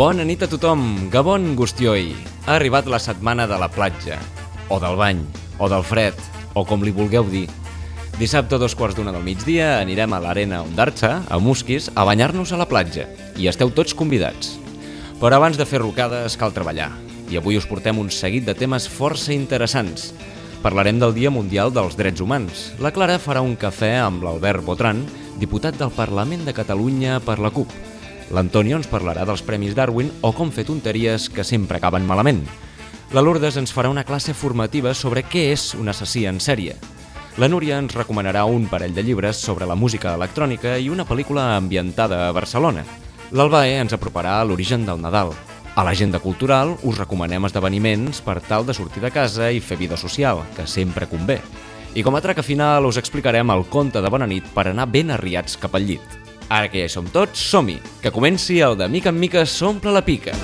Bona nit a tothom, Gabon Gustioi. Ha arribat la setmana de la platja, o del bany, o del fred, o com li vulgueu dir. Dissabte a 2:15 del migdia anirem a l'Arena Ondartza, a Musquis, a banyar-nos a la platja, i esteu tots convidats. Però abans de fer rocades cal treballar, i avui us portem un seguit de temes força interessants. Parlarem del Dia Mundial dels Drets Humans. La Clara farà un cafè amb l'Albert Botran, diputat del Parlament de Catalunya per la CUP. L'Antonio ens parlarà dels Premis Darwin o com fer tonteries que sempre acaben malament. La Lourdes ens farà una classe formativa sobre què és un assassí en sèrie. La Núria ens recomanarà un parell de llibres sobre la música electrònica i una pel·lícula ambientada a Barcelona. L'Albae ens aproparà a l'origen del Nadal. A l'agenda cultural us recomanem esdeveniments per tal de sortir de casa i fer vida social, que sempre convé. I com a traca final us explicarem el conte de bona nit per anar ben arriats cap al llit. Ara que ja hi som tots, som-hi, que comenci el de mica en mica s'omple la pica.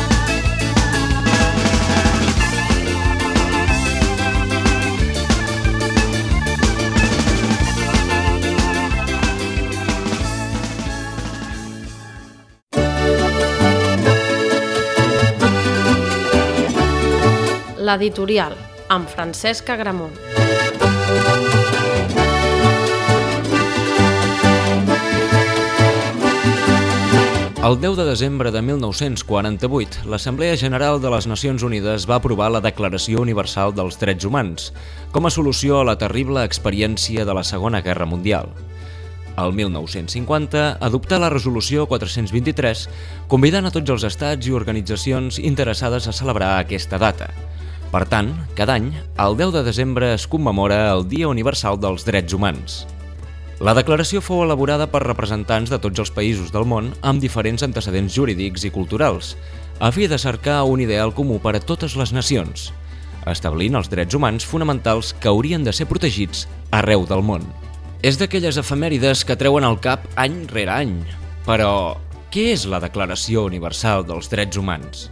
L'editorial, amb Francesc Agramont. El 10 de desembre de 1948, l'Assemblea General de les Nacions Unides va aprovar la Declaració Universal dels Drets Humans com a solució a la terrible experiència de la Segona Guerra Mundial. El 1950 adoptà la Resolució 423, convidant a tots els estats i organitzacions interessades a celebrar aquesta data. Per tant, cada any, el 10 de desembre es commemora el Dia Universal dels Drets Humans. La declaració fou elaborada per representants de tots els països del món amb diferents antecedents jurídics i culturals, a fi de cercar un ideal comú per a totes les nacions, establint els drets humans fonamentals que haurien de ser protegits arreu del món. És d'aquelles efemèrides que treuen al cap any rere any. Però, què és la Declaració Universal dels Drets Humans?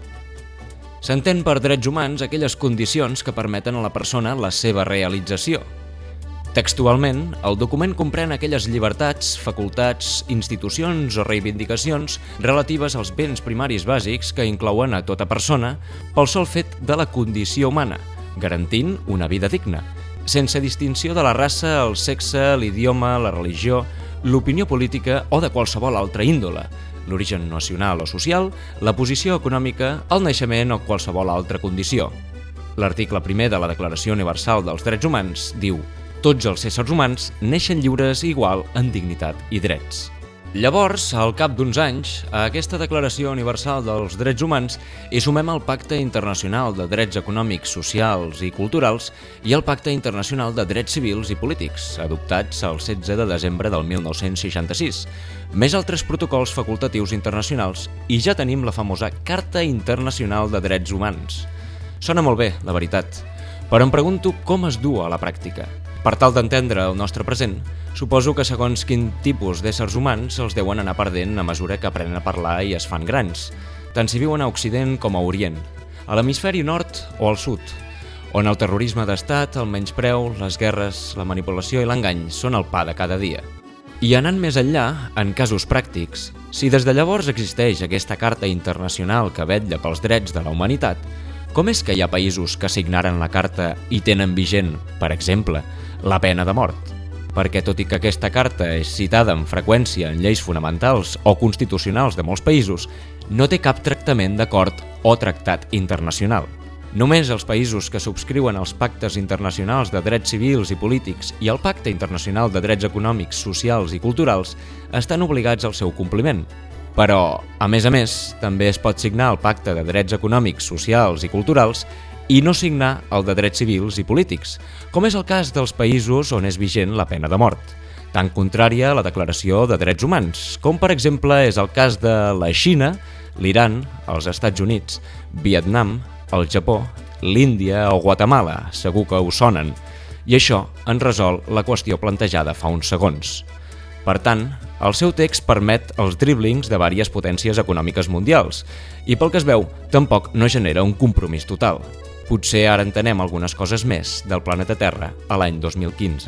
S'entén per drets humans aquelles condicions que permeten a la persona la seva realització. Textualment, el document comprèn aquelles llibertats, facultats, institucions o reivindicacions relatives als béns primaris bàsics que inclouen a tota persona pel sol fet de la condició humana, garantint una vida digna, sense distinció de la raça, el sexe, l'idioma, la religió, l'opinió política o de qualsevol altra índole, l'origen nacional o social, la posició econòmica, el naixement o qualsevol altra condició. L'article 1 de la Declaració Universal dels Drets Humans diu: tots els éssers humans neixen lliures i igual en dignitat i drets. Llavors, al cap d'uns anys, a aquesta Declaració Universal dels Drets Humans hi sumem el Pacte Internacional de Drets Econòmics, Socials i Culturals i el Pacte Internacional de Drets Civils i Polítics, adoptats el 16 de desembre del 1966, més altres protocols facultatius internacionals, i ja tenim la famosa Carta Internacional de Drets Humans. Sona molt bé, la veritat, però em pregunto com es du a la pràctica. Per tal d'entendre el nostre present, suposo que segons quin tipus d'éssers humans els deuen anar perdent a mesura que aprenen a parlar i es fan grans, tant si viuen a Occident com a Orient, a l'hemisferi nord o al sud, on el terrorisme d'estat, el menyspreu, les guerres, la manipulació i l'engany són el pa de cada dia. I anant més enllà, en casos pràctics, si des de llavors existeix aquesta Carta Internacional que vetlla pels drets de la humanitat, com és que hi ha països que signaren la Carta i tenen vigent, per exemple, la pena de mort? Perquè tot i que aquesta carta és citada amb freqüència en lleis fonamentals o constitucionals de molts països, no té cap tractament d'acord o tractat internacional. Només els països que subscriuen els pactes internacionals de drets civils i polítics i el Pacte Internacional de Drets Econòmics, Socials i Culturals estan obligats al seu compliment. Però, a més, també es pot signar el Pacte de Drets Econòmics, Socials i Culturals i no signar el de drets civils i polítics, com és el cas dels països on és vigent la pena de mort, tan contrària a la Declaració de Drets Humans, com per exemple és el cas de la Xina, l'Iran, els Estats Units, Vietnam, el Japó, l'Índia o Guatemala, segur que us sonen, i això en resol la qüestió plantejada fa uns segons. Per tant, el seu text permet els dríblings de diverses potències econòmiques mundials i, pel que es veu, tampoc no genera un compromís total. Potser ara entenem algunes coses més del planeta Terra a l'any 2015.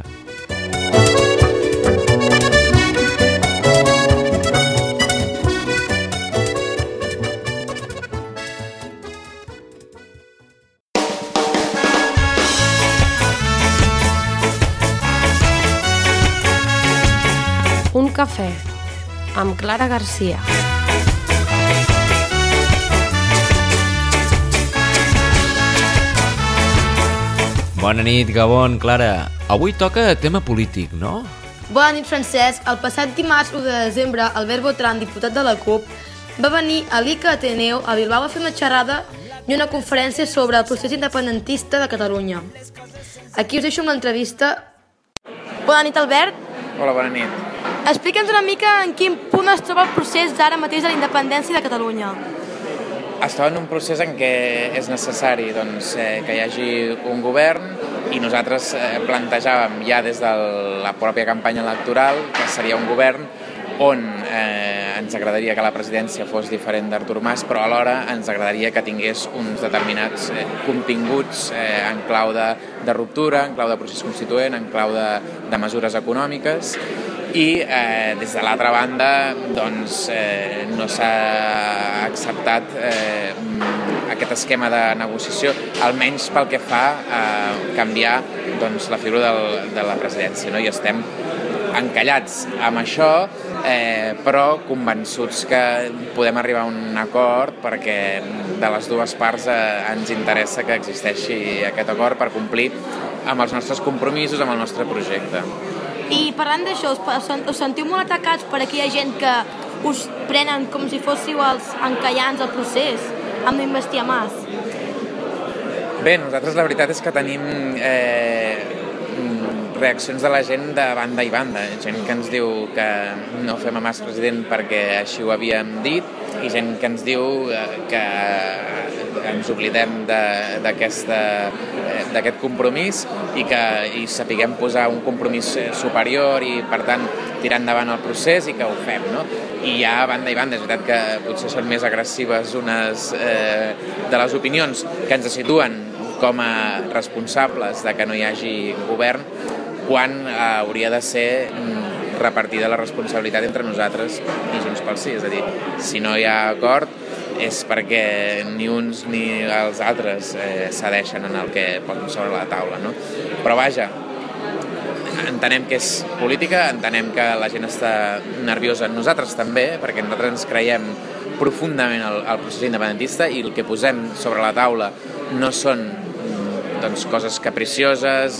cafè amb Clara Garcia. Bona nit, Gabon, Clara. Avui toca tema polític, no? Bona nit, Francesc. El passat dimarts 1 de desembre, Albert Botran, diputat de la CUP, va venir a l'ICA Ateneu a Bilbao a fer una xerrada i una conferència sobre el procés independentista de Catalunya. Aquí us deixo amb l'entrevista. Bona nit, Albert. Hola, bona nit. Explica'ns una mica en quin punt es troba el procés d'ara mateix de la independència de Catalunya. Es troba en un procés en què és necessari que hi hagi un govern i nosaltres plantejàvem ja des de la pròpia campanya electoral que seria un govern on ens agradaria que la presidència fos diferent d'Artur Mas, però alhora ens agradaria que tingués uns determinats continguts en clau de ruptura, en clau de procés constituent, en clau de mesures econòmiques, i des de l'altra banda no s'ha acceptat aquest esquema de negociació, almenys pel que fa a canviar la figura de la presidència, no? I estem encallats amb això, però convençuts que podem arribar a un acord perquè de les dues parts ens interessa que existeixi aquest acord per complir amb els nostres compromisos, amb el nostre projecte. I parlant d'això, us sentiu molt atacats per aquella gent que us prenen com si fóssiu els encallants al procés, amb no investir a Mas? Bé, nosaltres la veritat és que tenim reaccions de la gent de banda i banda. Gent que ens diu que no fem a Mas president perquè així ho havíem dit, i gent que ens diu que ens oblidem d'aquest compromís i sapiguem posar un compromís superior i, per tant, tirar endavant el procés i que ho fem, no? I hi ha banda i banda. És veritat que potser són més agressives unes de les opinions que ens situen com a responsables de que no hi hagi govern, quan hauria de ser repartida la responsabilitat entre nosaltres i Junts pel Sí. És a dir, si no hi ha acord és perquè ni uns ni els altres cedeixen en el que posen sobre la taula, no? Però vaja, entenem que és política, entenem que la gent està nerviosa, nosaltres també, perquè nosaltres ens creiem profundament al procés independentista i el que posem sobre la taula no són coses capricioses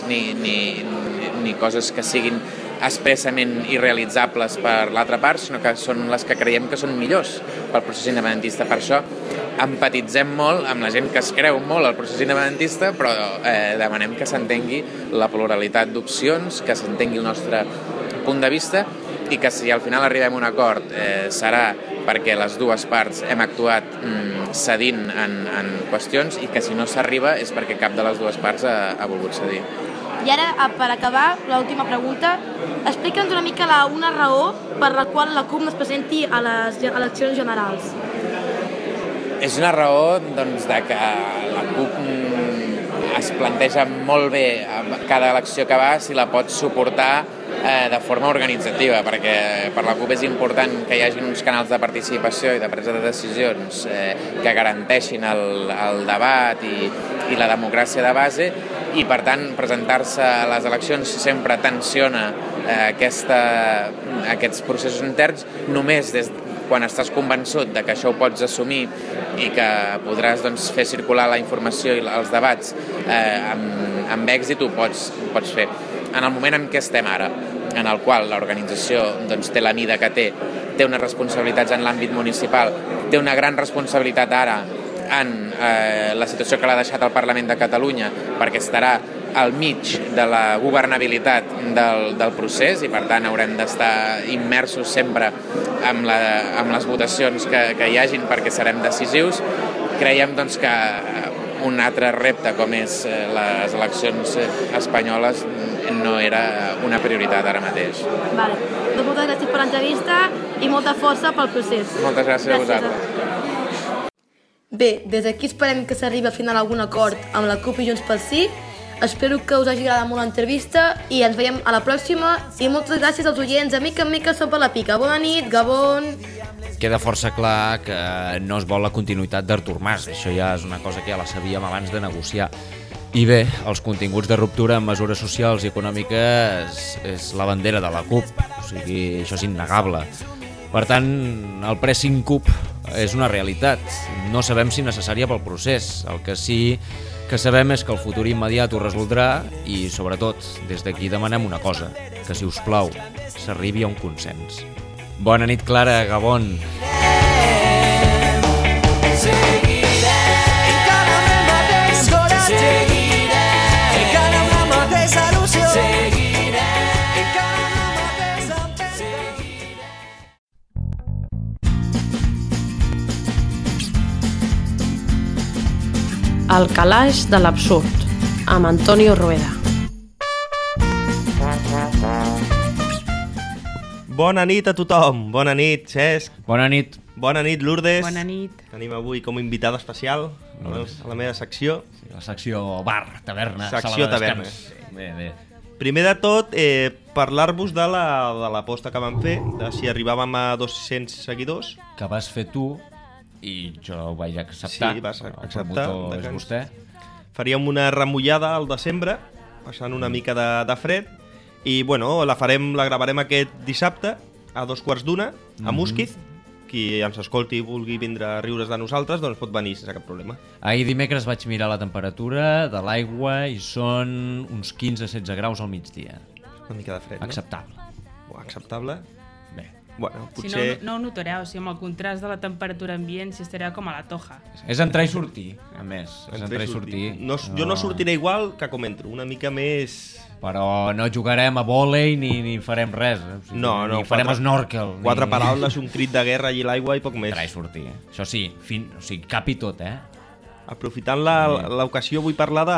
ni coses que siguin expressament irrealitzables per l'altra part, sinó que són les que creiem que són millors pel procés independentista. Per això empatitzem molt amb la gent que es creu molt al procés independentista, però demanem que s'entengui la pluralitat d'opcions, que s'entengui el nostre punt de vista i que si al final arribem a un acord serà perquè les dues parts hem actuat cedint en qüestions i que si no s'arriba és perquè cap de les dues parts ha volgut cedir. I ara, per acabar, l'última pregunta. Explica'ns una mica una raó per la qual la CUP no es presenti a les eleccions generals. És una raó de que la CUP es planteja molt bé cada elecció que va si la pot suportar de forma organitzativa, perquè per la CUP és important que hi hagi uns canals de participació i de presa de decisions que garanteixin el debat i la democràcia de base, i per tant presentar-se a les eleccions sempre tensiona aquests processos interns. Només quan estàs convençut de que això ho pots assumir i que podràs fer circular la informació i els debats amb èxit ho pots fer. En el moment en què estem ara, en el qual l'organització té la mida que té unes responsabilitats en l'àmbit municipal, té una gran responsabilitat ara en la situació que l'ha deixat el Parlament de Catalunya, perquè estarà al mig de la governabilitat del procés i per tant haurem d'estar immersos sempre amb les votacions que hi hagin perquè serem decisius. Creiem que un altre repte com és les eleccions espanyoles no era una prioritat ara mateix. Vale. Moltes gràcies per l'entrevista i molta força pel procés. Moltes gràcies a vosaltres. Bé, des d'aquí esperem que s'arribi al final a algun acord amb la CUP i Junts pel Sí. Espero que us hagi agradat molt l'entrevista i ens veiem a la pròxima. I moltes gràcies als oients. A mica en mica som per la pica. Bona nit, Gabon. Queda força clar que no es vol la continuïtat d'Artur Mas. Això ja és una cosa que ja la sabíem abans de negociar. I bé, els continguts de ruptura en mesures socials i econòmiques és la bandera de la CUP, o sigui, això és innegable. Per tant, el pressing CUP és una realitat. No sabem si necessària pel procés. El que sí que sabem és que el futur immediat ho resoldrà i, sobretot, des d'aquí demanem una cosa, que, si us plau, s'arribi a un consens. Bona nit, Clara, Gabon. El calaix de l'absurd, amb Antonio Rueda. Bona nit a tothom, bona nit Cesc, Bona nit. bona nit Lourdes. Bona nit. Tenim avui com a invitada especial a la meva secció. La secció bar, taverna, Secció sala de taverna. descans. Bé. Primer de tot, parlar-vos de l'aposta que vam fer, de si arribàvem a 200 seguidors. Que vas fer tu i jo ho vaig acceptar. Sí, vas El acceptar, promotor de és que vostè. Faríem una remullada al desembre, passant una mica de fred, i bueno, la gravarem aquest dissabte a 2:15 a Musquiz. Qui ens escolti i vulgui vindre a riure's de nosaltres, doncs pot venir sense cap problema. Ahir dimecres vaig mirar la temperatura de l'aigua i són uns 15-16 graus al migdia. Una mica de fred, no? Acceptable. Acceptable? Bé. Bueno, Si potser... no ho notareu, si amb el contrast de la temperatura ambient si estareu com a la toja. És entrar i sortir, a més. És entrar i sortir. No, jo no sortiré igual que com entro, una mica més... Però no jugarem a vòlei ni farem res. O sigui, No, ni farem snorkel. 4 ni... paraules, un crit de guerra allí a l'aigua i poc més. Entrar i sortir. Això sí, o sigui, cap i tot, eh? Aprofitant l'ocasió vull parlar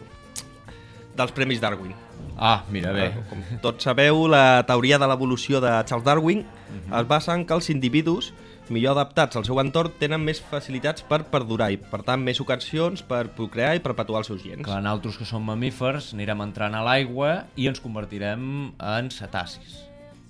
dels Premis Darwin. Ah, mira, bé. Com tots sabeu, la teoria de l'evolució de Charles Darwin es basa en que els individus millor adaptats al seu entorn tenen més facilitats per perdurar i, per tant, més ocasions per procrear i perpetuar els seus gens. Que nosaltres, que som mamífers, anirem entrant a l'aigua i ens convertirem en cetacis.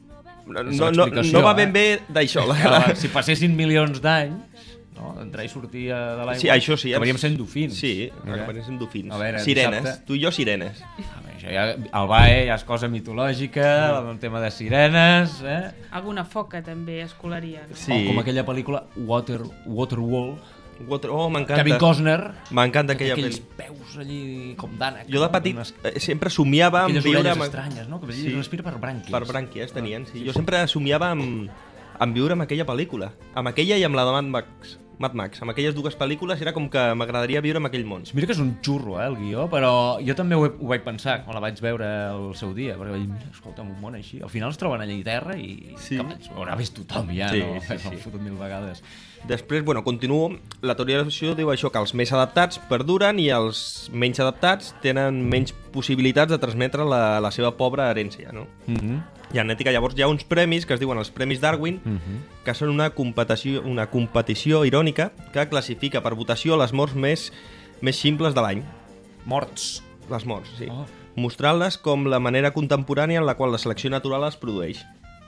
No va ben bé d'això. Si passessin milions d'anys, no? Entrar i sortir de l'aigua, Sí, això sí. acabaríem sent dofins. Sí, Mira. acabaríem sent dofins. A veure, Sirenes. dissabte- Tu i jo, sirenes. A veure, això ja, el BAE ja és cosa mitològica, el tema de sirenes, eh? Alguna foca també es colaria, no? Sí. O com aquella pel·lícula Waterworld, Oh, m'encanta. Kevin Costner, M'encanta aquella aquells pel·li. peus allí com d'ànec. Jo de petit unes- sempre somiava amb aquelles viure... orelles amb- estranyes, no? Que Sí. respira per brànquies. Per brànquies tenien, sí. Jo sempre somiava amb viure amb aquella pel·lícula. Amb aquella i amb la de Mad Max. Amb aquelles dues pel·lícules era com que m'agradaria viure en aquell món. Mira que és un xurro, el guió, però jo també ho vaig pensar quan la vaig veure el seu dia, perquè vaig dir, mira, escolta'm, un món així. Al final es troben allà a terra i Sí. que ho haurà vist tothom ja, Sí, no? sí, sí. Ho fotut 1000 vegades. Després, bueno, continuo. La teoria de l'evolució diu això, que els més adaptats perduren i els menys adaptats tenen menys possibilitats de transmetre la seva pobra herència, no? I en ètica llavors hi ha uns premis que es diuen els Premis Darwin, que són una competició irònica que classifica per votació les morts més simples de l'any. Morts. Les morts, sí. Oh. Mostrant-les com la manera contemporània en la qual la selecció natural es produeix.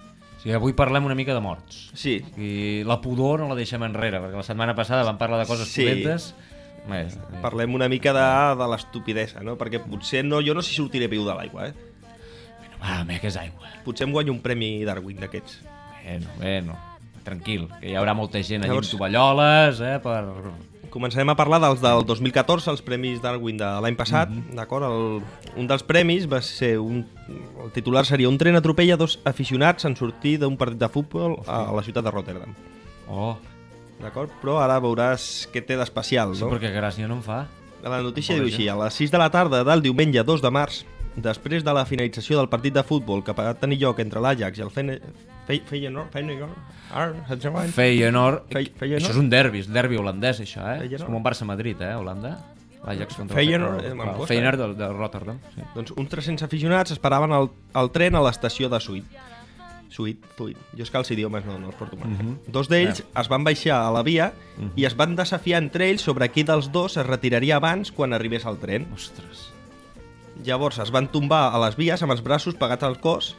O sigui, avui parlem una mica de morts. Sí. I la pudor no la deixem enrere, perquè la setmana passada vam parlar de coses Sí. pudentes. Bé, Parlem una mica de l'estupidesa, no? Perquè potser jo no s'hi sortiré viu de l'aigua, eh? va, home, que és aigua. Potser em guanyo un premi Darwin d'aquests. Bueno, tranquil, que hi haurà molta gent allà amb Llavors- tovalloles, per... Començarem a parlar dels del 2014, els Premis Darwin de l'any passat, d'acord? Un dels premis va ser el titular seria un tren atropella 2 aficionats en sortir d'un partit de futbol a la ciutat de Rotterdam. Oh, D'acord? Però ara veuràs què té d'especial, sí, no? perquè gràcia no em fa. La notícia Pobre diu així, a les 6 de la tarda del diumenge 2 de març, després de la finalització del partit de futbol que va tenir lloc entre l'Ajax i el Feyenoord, Feyenoord, Feyenoord? això és un derbi holandès, això, eh? Feyenoord? És com un Barça-Madrid, Holanda. L'Ajax contra Feyenoord, el me'n costa, Feyenoord de Rotterdam. Sí. Doncs uns 300 aficionats esperaven el tren a l'estació de Zuid. Jo és que els idiomes no els porto mai. Dos d'ells es van baixar a la via i es van desafiar entre ells sobre qui dels dos es retiraria abans quan arribés al tren. Ostres. Llavors es van tombar a les vies amb els braços pegats al cos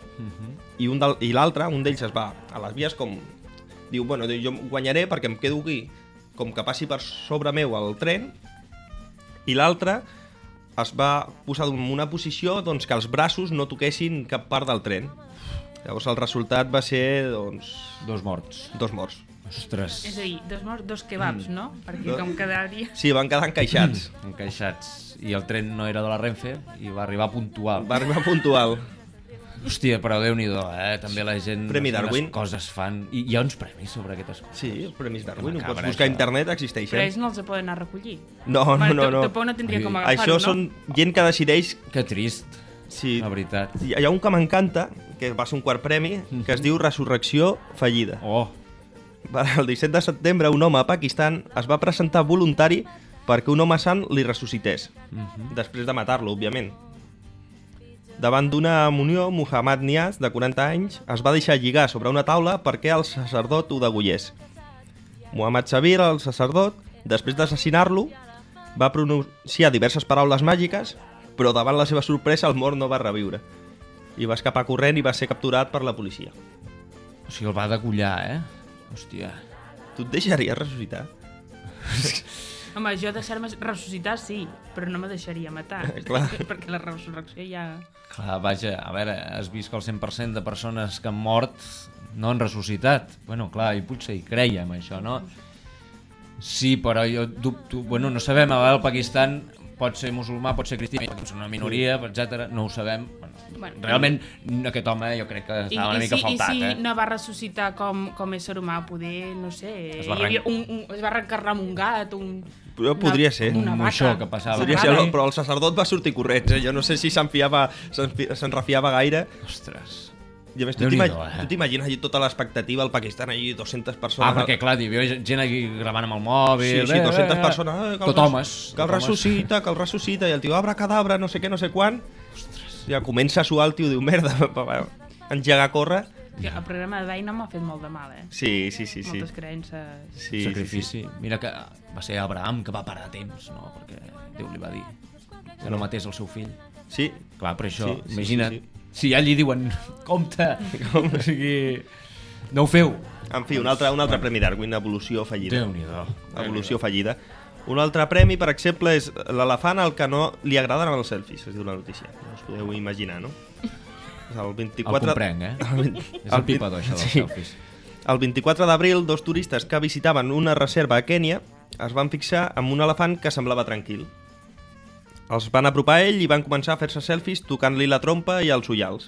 i l'altre, un d'ells es va a les vies com... Diu, bueno, jo guanyaré perquè em quedo aquí com que passi per sobre meu el tren, i l'altre es va posar en una posició doncs, que els braços no toquessin cap part del tren. Llavors el resultat va ser doncs, 2 morts. 2 morts. Ostres. És a dir, 2 morts, 2 kebabs, no? Perquè com quedaria... Sí, van quedar encaixats. Encaixats. I el tren no era de la Renfe i va arribar puntual. Va arribar puntual. Hòstia, però Déu-n'hi-do, També la gent... Premi Darwin. Coses fan... I hi ha uns premis sobre aquestes coses. Sí, els premis Darwin. Ho Macabre, pots buscar a això. internet, Però existeixen. ells no els poden anar a recollir. No. Tampoc no tindria com agafar-ho, Això no? són gent que decideix... Que trist, Sí, la veritat. hi ha un que m'encanta, que va ser un quart premi, que es diu Resurrecció fallida. Oh, El 17 de setembre, un home a Pakistan es va presentar voluntari perquè un home sant li ressuscités, després de matar-lo, òbviament. Davant d'una munió, Muhammad Niaz, de 40 anys, es va deixar lligar sobre una taula perquè el sacerdot ho degollés. Muhammad Sabir, el sacerdot, després d'assassinar-lo, va pronunciar diverses paraules màgiques, però davant la seva sorpresa el mort no va reviure. I va escapar corrent i va ser capturat per la policia. o sigui, el va degollar, Hòstia. Tu et deixaries ressuscitar? Home, jo deixar-me ressuscitar sí, però no me deixaria matar. Clar. Perquè la resurrecció ja... Clar, vaja, a veure, has vist que el 100% de persones que han mort no han ressuscitat. Bueno, clar, i potser hi creiem, això, no? Sí, però jo dubto... Bueno, no sabem, a veure, el Pakistan pot ser musulmà, pot ser cristià, pot ser una minoria, etc. No ho sabem. Bueno, realment, aquest home jo crec que estava una mica faltat, I si no va ressuscitar com ésser humà, poder, no sé... Es va es va reencarnar en un gat, Però podria ser. una Un vaca. moixó que passava. Podria ser, però el sacerdot va sortir corrents, Jo no sé si se'n refiava gaire. Ostres. I a més, tu t'imagines allí tota l'expectativa al Pakistan, allí 200 persones... Perquè clar, hi havia gent aquí gravant amb el mòbil... Sí, 200 persones... Tot homes. Que el ressuscita, i el tio abracadabra, no sé què, no sé quan... Ostres. Ja comença a suar el tio, diu, merda, engegar a córrer... El programa de Daina m'ha fet molt de mal, Sí. Moltes creences... Sí, sacrifici. Sí. Mira que va ser Abraham que va parar a temps, no? Perquè Déu li va dir que no matés el seu fill. Sí. Clar, per això, Sí, imagina't, sí. si ja li diuen, compte, o sigui, no ho feu. En fi, un altre premi Darwin, evolució fallida. Déu-n'hi-do. Evolució fallida. Un altre premi, per exemple, és l'elefant al que no li agraden els selfies, es diu la notícia. No us podeu imaginar, no? El 24... El comprenc, És el pipador, això dels selfies. El 24 d'abril, 2 turistes que visitaven una reserva a Kènia es van fixar en un elefant que semblava tranquil. Els van apropar a ell i van començar a fer-se selfies tocant-li la trompa i els ullals.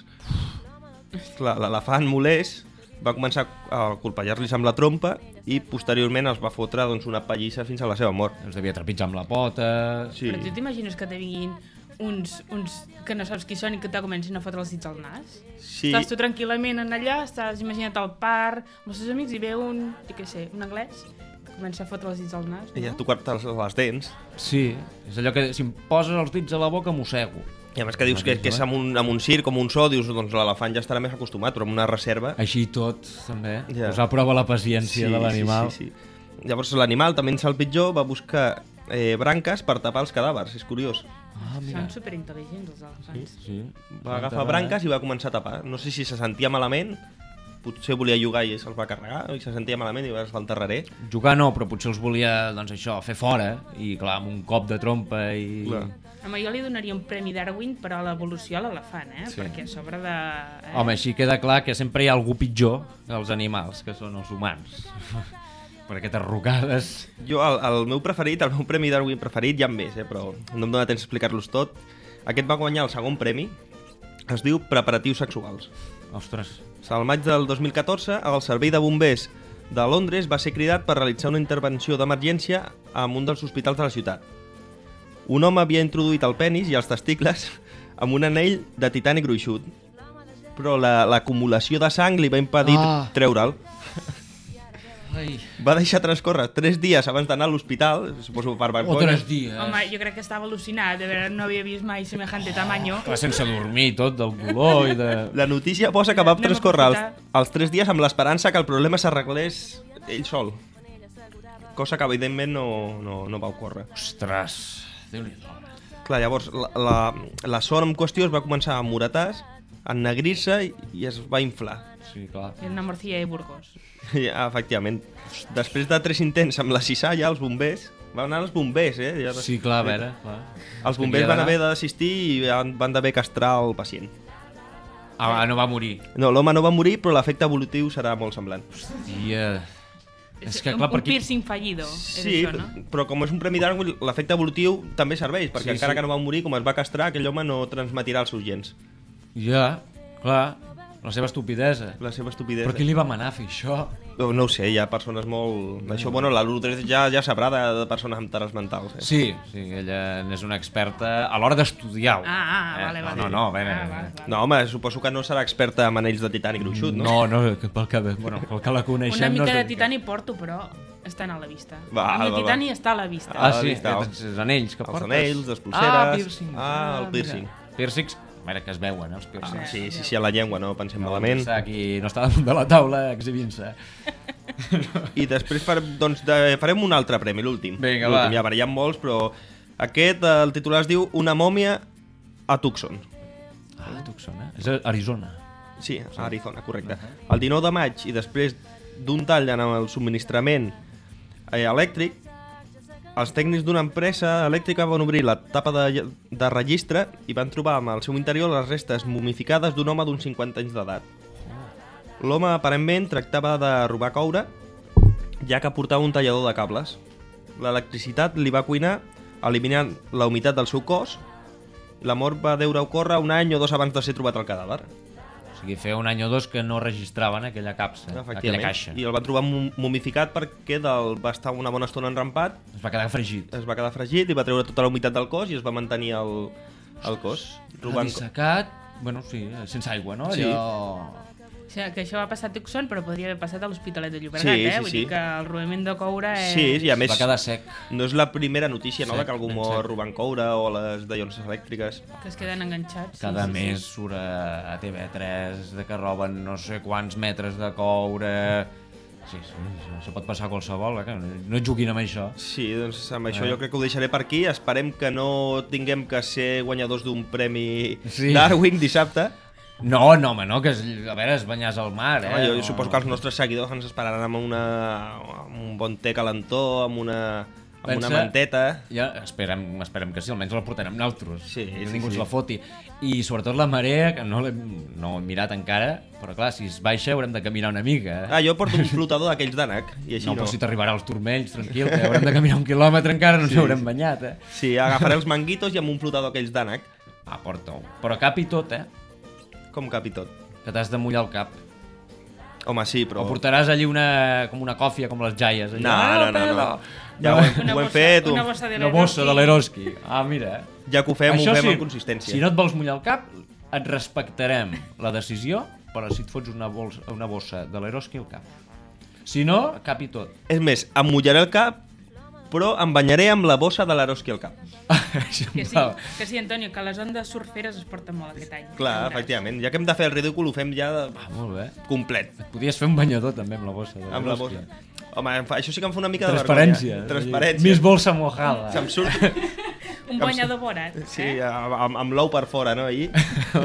Clar, l'elefant molest va començar a colpejar-los amb la trompa i posteriorment els va fotre una pallissa fins a la seva mort. Els devia trepitjar amb la pota... Sí. Però tu t'imagines que te vinguin uns que no saps qui són i que te comencin a fotre els dits al nas? Sí. Estàs tu tranquil·lament en allà, estàs imagina't al parc, amb els teus amics i ve un, jo què sé, un anglès, que comença a fotre els dits al nas, no? I a tocar-te les dents. Sí, és allò que si em poses els dits a la boca mossego. I a més que dius que és amb un circ, com un zoo, dius, doncs l'elefant ja estarà més acostumat, però en una reserva... Així tot, també, Ja. posar a prova la paciència de l'animal. Sí. Llavors l'animal, també en el pitjor, va buscar branques per tapar els cadàvers, és curiós. Ah, mira. Són superintel·ligents els elefants. Sí. Va agafar branques i va començar a tapar. No sé si se sentia malament, potser volia jugar i se'ls va carregar, i se sentia malament i va l'enterraré. Jugar no, però potser els volia, doncs això, fer fora, i clar, amb un cop de trompa i... Clar. Home, jo li donaria un premi Darwin per a l'evolució a l'elefant, Sí. Perquè a sobre de... Home, així queda clar que sempre hi ha algú pitjor que els animals, que són els humans. Per aquestes rocades... Jo, el meu preferit, el meu premi Darwin preferit, ja en més, però no em dóna temps d'explicar-los tot. Aquest va guanyar el segon premi, es diu Preparatius sexuals. Ostres, Al maig del 2014, el Servei de Bombers de Londres va ser cridat per realitzar una intervenció d'emergència en un dels hospitals de la ciutat. Un home havia introduït el penis i els testicles amb un anell de titani gruixut, però l'acumulació de sang li va impedir treure'l. ai, Va deixar transcórrer 3 dies abans d'anar a l'hospital, suposo per o vergonya. 3 dies. Home, jo crec que estava al·lucinat, de veure, no havia vist mai semejante tamaño. Clar, sense dormir i tot, del dolor i de... La notícia posa que va Anem a transcórrer aprofitar. els 3 dies amb l'esperança que el problema s'arreglés ell sol. Cosa que evidentment no va ocórrer. Ostres, Déu-n'hi-do. Clar, llavors la zona en qüestió es va començar a moretar, a ennegrir-se i es va inflar. Sí, clar. Era una morcilla de Burgos. Ja, efectivament. Després de 3 intents amb la cisalla, els bombers Van anar els bombers, Ja... Sí, clar, a veure, clar. Els bombers van haver d'assistir i van d'haver castrar el pacient. Ah, no va morir. No, l'home no va morir, però l'efecte evolutiu serà molt semblant. Hòstia... És que, un clar, perquè... piercing fallido, Sí, és això, no? però com és un premi Darwin, l'efecte evolutiu també serveix, perquè Sí, encara sí. que no va morir, com es va castrar, aquell home no transmetirà els seus gens. Ja, clar, la seva estupidesa. La seva estupidesa. Però qui li va manar a fer això? No ho sé, hi ha persones molt... Això, bueno, la Lourdes ja sabrà de persones amb tares mentals. Sí, ella és una experta a l'hora d'estudiar-ho. Vale. No, a veure... No, home, suposo que no serà experta en anells de titani gruixut, no? No, pel que la coneixem... Una mica no de titani porto, però estan a la vista. Va, El va. titani està a la vista. Ah, sí, vista. els anells que Els portes. anells, les pulseres... piercings. El piercing. Mira. Piercings, a veure, que es veuen, els piercings. Sí, a la llengua, no pensem malament. Aquí no està damunt de la taula exhibint-se. I després farem un altre premi, l'últim. Vinga, L'últim, va. ja, perquè hi ha molts, però aquest, el titular es diu Una mòmia a Tucson. Ah, Tucson, És a Arizona. Sí, a Arizona, correcte. El 19 de maig, i després d'un tall en el subministrament elèctric, els tècnics d'una empresa elèctrica van obrir la tapa de registre i van trobar amb el seu interior les restes momificades d'un home d'uns 50 anys d'edat. L'home aparentment tractava de robar coure, ja que portava un tallador de cables. L'electricitat li va cuinar, eliminant la humitat del seu cos. La mort va deure ocórrer un any o dos abans de ser trobat el cadàver. O sigui, feia un any o dos que no registraven aquella capsa, aquella caixa. I el van trobar momificat perquè va estar una bona estona enrampat. Es va quedar fregit. Es va quedar fregit i va treure tota la humitat del cos i es va mantenir el cos. Dissecat, bueno, sí, sense aigua, no? Sí. Allò... O sigui, que això va passar a Tucson, però podria haver passat a l'Hospitalet de Llobregat, Vull dir que el robament de coure és... Sí, i a més, va quedar sec. No és la primera notícia, no?, de que algú ben mor sec. robant coure o a les de llons elèctriques. Que es queden enganxats. Cada mes surt a TV3 de que roben no sé quants metres de coure... Sí, això pot passar a qualsevol, que no juguin amb això. Sí, doncs amb això jo crec que ho deixaré per aquí. Esperem que no tinguem que ser guanyadors d'un premi Darwin dissabte. No, home, no, que a veure, es banyàs al mar, Jo suposo que els nostres seguidors ens esperaran amb un bon té calentó, amb una manteta. Ja, esperem que sí, almenys la portarem nosaltres. Sí, ningú ens la foti. I sobretot la marea, que no l'he mirat encara, però clar, si es baixa haurem de caminar una mica. Jo porto un flotador d'aquells d'ànec, i així no. Però si t'arribarà als turmells, tranquil, que haurem de caminar 1 quilòmetre encara, no ens haurem banyat, Sí, agafaré els manguitos i amb un flotador aquells d'ànec. Porta-ho. Però cap i tot, Com cap i tot? Que t'has de mullar el cap. Home, sí, però... O portaràs allí com una còfia, com les jaies. No. Ja ho hem fet. Una bossa de l'Eroski. Mira. Ja que ho fem amb consistència. Si no et vols mullar el cap, et respectarem la decisió, però si et fots una bossa de l'Eroski al cap. Si no, cap i tot. És més, em mullaré el cap, però em banyaré amb la bossa de l'Eroski al cap. Que sí, Antonio, que les ondes surferes es porten molt aquest any. Clar, efectivament. Ja que hem de fer el ridícul, ho fem ja molt bé. Complet. Et podies fer un banyador també amb la bossa de l'Eroski. Amb la bossa. Home, això sí que em fa una mica de vergonya. Transparència. Més bolsa mojada. Se'm surt... Un banyador borat. Sí, amb l'ou per fora, no? Ahir.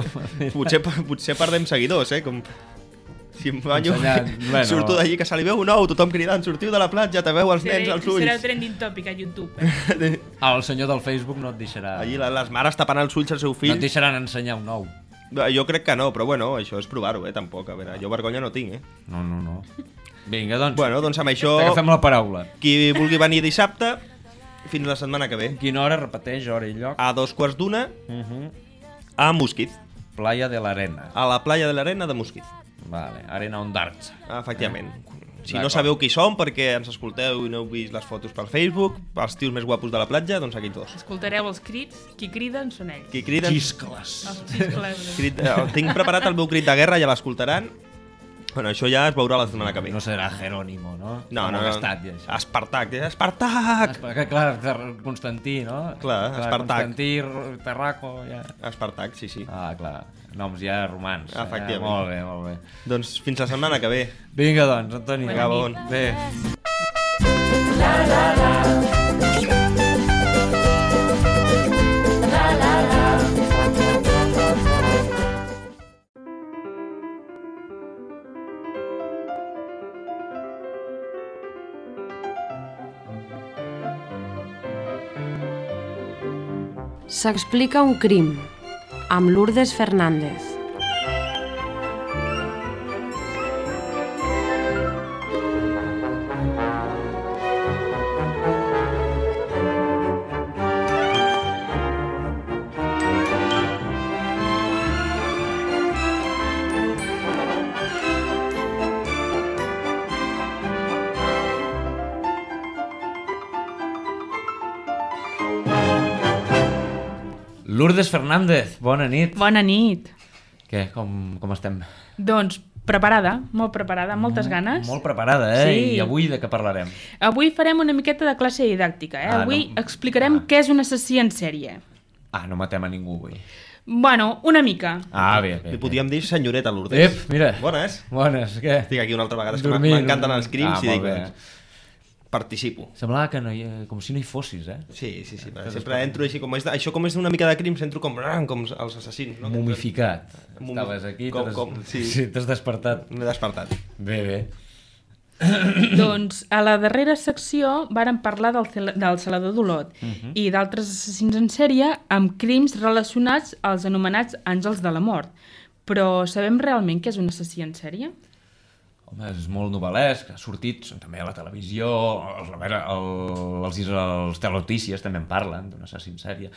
Potser perdem seguidors, Com... Si em banyo, surto d'allí que se li veu un ou, tothom cridant, sortiu de la platja, te veu els nens als ulls. Serà trending topic a YouTube. El senyor del Facebook no et deixarà... Allí les mares tapant els ulls al seu fill. No et deixaran ensenyar un ou. Jo crec que no, però bueno, això és provar-ho, tampoc. A veure, jo vergonya no tinc, No. Vinga, doncs. Bueno, doncs amb això... T'agafem la paraula. Qui vulgui venir dissabte, fins la setmana que ve. Quina hora? Repeteix, hora i lloc. A 2:15, a Mosquiz. Playa de l'Arena. A la playa de l'Arena de Mosquiz. Vale, Arena on darts. Efectivament. Si no sabeu qui som perquè ens escolteu i no heu vist les fotos per Facebook, els tios més guapos de la platja, doncs aquells dos. Escoltareu els crits, qui criden són ells. Qui criden... Xiscles. Els xiscles. Tinc preparat el meu crit de guerra, ja l'escoltaran. Bueno, això ja es veurà la setmana que ve. No serà Jerónimo, no? No. Estat, ja, això. Espartac, Espartac! Clar, Constantí, no? Clar, Espartac. Constantí, Terraco, ja. Espartac, sí. Clar. Noms ja romans. Efectivament. Molt bé. Doncs fins la setmana que ve. Vinga, doncs, Antoni. Vinga, bon. Bé. S'explica un crim, amb Lourdes Fernández. Lourdes Fernández, bona nit. Bona nit. Què, com estem? Doncs preparada, molt preparada, amb moltes ganes. Molt preparada, Sí. I avui de què parlarem? Avui farem una miqueta de classe didàctica, Avui explicarem què és un assassí en sèrie. No matem a ningú avui. Bueno, una mica. Bé. Li podríem dir senyoreta Lourdes. Ep, mira. Bones. Bones, què? Estic aquí una altra vegada, és que Dormint. m'encanten els crims i molt dic, bé. doncs, participo. Semblava que com si no hi fossis, Sí. Sempre entro així, això com és una mica de crims, entro com els assassins. No? Mumificat. Estaves aquí, t'has despertat. M'he despertat. Bé. Doncs a la darrera secció vàrem parlar del Salador d'Olot i d'altres assassins en sèrie amb crims relacionats als anomenats àngels de la mort. Però sabem realment què és un assassí en sèrie? Home, és molt novel·lesc, ha sortit també a la televisió, els telenotícies també en parlen d'un assassí en sèrie.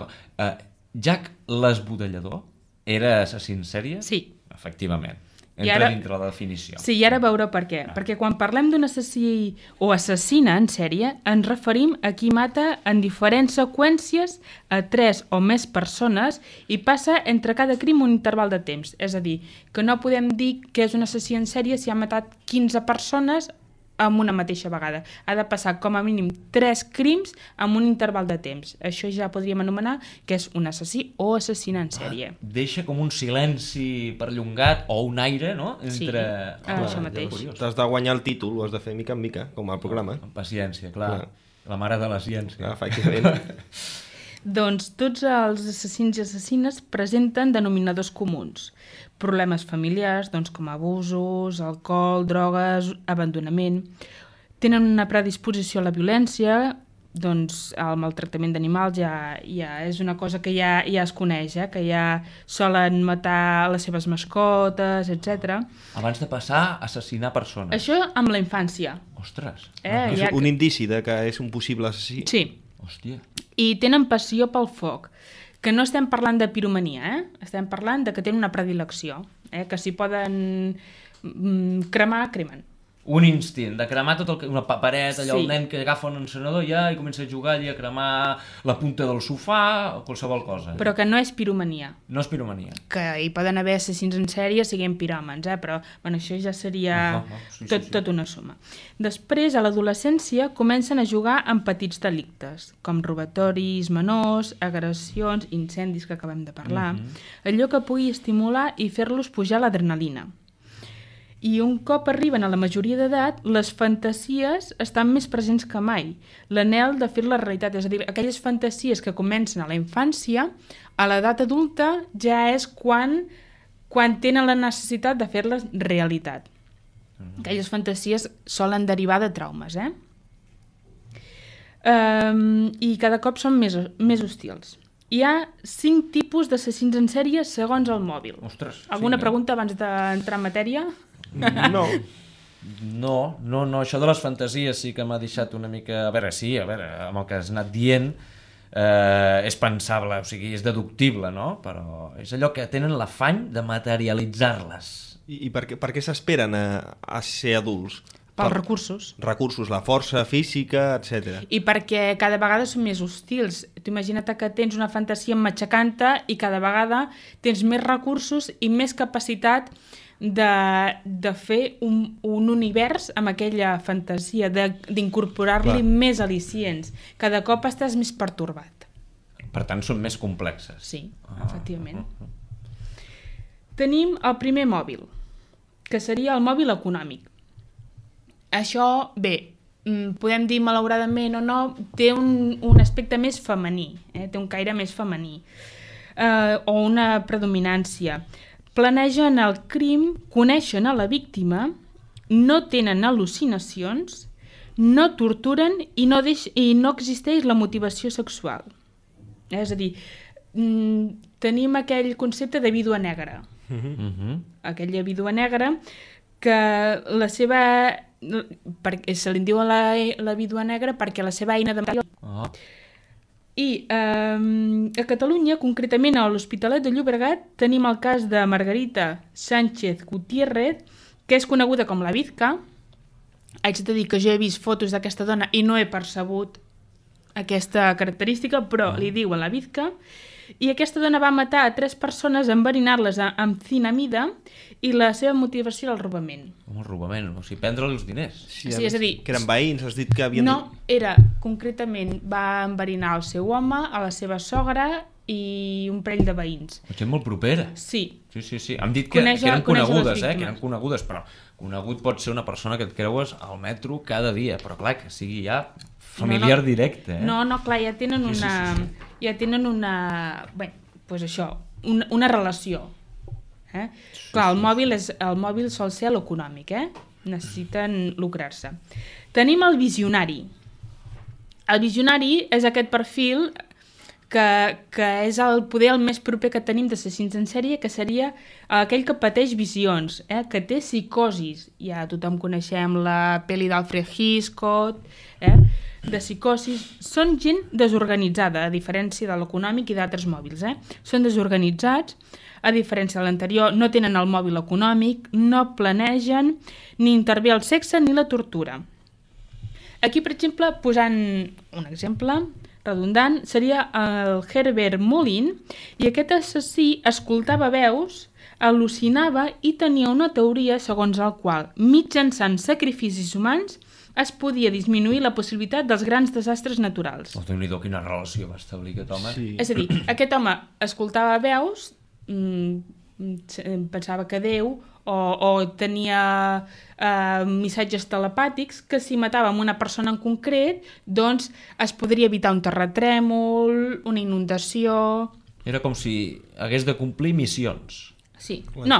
Jack l'Esbudellador era assassí en sèrie? Sí. Efectivament. Entra dintre la definició. Sí, i ara veureu per què. Perquè quan parlem d'un assassí o assassina en sèrie, ens referim a qui mata en diferents seqüències a 3 o més persones i passa entre cada crim un interval de temps. És a dir, que no podem dir que és un assassí en sèrie si ha matat 15 persones amb una mateixa vegada. Ha de passar com a mínim 3 crims amb un interval de temps. Això ja podríem anomenar que és un assassí o assassina en sèrie. Deixa com un silenci perllongat o un aire, no? Això mateix. T'has de guanyar el títol, ho has de fer mica en mica, com al programa. Amb paciència, clar. La mare de la ciència. Efectivament. Doncs tots els assassins i assassines presenten denominadors comuns. Problemes familiars, doncs, com abusos, alcohol, drogues, abandonament. Tenen una predisposició a la violència, doncs el maltractament d'animals ja és una cosa que ja es coneix, que ja solen matar les seves mascotes, etc. Abans de passar a assassinar persones. Això amb la infància. Ostres. És un indici de que és un possible assassí. Sí. Hòstia. I tenen passió pel foc, que no estem parlant de piromania, estem parlant de que tenen una predilecció, que si poden cremar, cremen. Un instint, de cremar tot una paret, allò, el nen que agafa un encenedor ja i comença a jugar allà a cremar la punta del sofà o qualsevol cosa. Però que no és piromania. No és piromania. Que hi poden haver assassins en sèrie siguent piròmans, però bueno, això ja seria tot una suma. Després, a l'adolescència, comencen a jugar amb petits delictes, com robatoris menors, agressions, incendis que acabem de parlar, allò que pugui estimular i fer-los pujar l'adrenalina. I un cop arriben a la majoria d'edat, les fantasies estan més presents que mai. L'anhel de fer la realitat, és a dir, aquelles fantasies que comencen a la infància, a l'edat adulta ja és quan tenen la necessitat de fer-les realitat. Aquelles fantasies solen derivar de traumes, I cada cop són més hostils. Hi ha 5 tipus d'assassins en sèrie segons el mòbil. Ostres, Alguna pregunta abans d'entrar en matèria? No, això de les fantasies sí que m'ha deixat una mica... A veure, amb el que has anat dient és pensable, o sigui, és deductible, no? Però és allò que tenen l'afany de materialitzar-les. I per què s'esperen a ser adults? Pels recursos. Recursos, la força física, etc. I perquè cada vegada són més hostils. Tu imagina't que tens una fantasia matxacant-te i cada vegada tens més recursos i més capacitat de fer un univers amb aquella fantasia, d'incorporar-li més al·licients. Cada cop estàs més pertorbat. Per tant, són més complexes. Sí, efectivament. Tenim el primer mòbil, que seria el mòbil econòmic. Això, bé, podem dir malauradament o no, té un aspecte més femení, té un caire més femení, o una predominància. Planegen el crim, coneixen a la víctima, no tenen al·lucinacions, no torturen i no existeix la motivació sexual. És a dir, tenim aquell concepte de vídua negra. Aquella vídua negra que la seva... se li diu la vídua negra perquè la seva eina de... I a Catalunya, concretament a l'Hospitalet de Llobregat, tenim el cas de Margarita Sánchez Gutiérrez, que és coneguda com la Bizca. Haig de dir que jo he vist fotos d'aquesta dona i no he percebut aquesta característica, però li diuen la Bizca. I aquesta dona va matar a 3 persones enverinant-les amb cinamida i la seva motivació era el robament. Com el robament? O sigui, prendre-li els diners. Sí, és a dir... Que eren veïns, has dit que havien... No, era, concretament, va enverinar el seu home, a la seva sogra i un parell de veïns. Gent molt propera. Sí. Sí. Hem dit que eren conegudes, que eren conegudes, però conegut pot ser una persona que et creues al metro cada dia, però clar, que sigui ja familiar directe. No, clar, ja tenen una... Ja tenen una... Bé, doncs això, una relació. Clar, el mòbil sol ser l'econòmic, necessiten lucrar-se. Tenim el visionari. El visionari és aquest perfil que és el més proper que tenim d'assassins en sèrie, que seria aquell que pateix visions, que té psicosis. Ja tothom coneixem la pel·li d'Alfred Hitchcock, de psicosis. Són gent desorganitzada, a diferència de l'econòmic i d'altres mòbils. Són desorganitzats, a diferència de l'anterior, no tenen el mòbil econòmic, no planegen, ni intervé el sexe ni la tortura. Aquí, per exemple, posant un exemple redundant, seria el Herbert Mullin, i aquest assassí escoltava veus, al·lucinava i tenia una teoria segons el qual, mitjançant sacrificis humans, es podia disminuir la possibilitat dels grans desastres naturals. Déu-n'hi-do, quina relació va establir aquest home. Sí. És a dir, aquest home escoltava veus, pensava que Déu, o tenia missatges telepàtics que si matava una persona en concret, doncs es podria evitar un terratrèmol, una inundació... Era com si hagués de complir missions. Sí. No.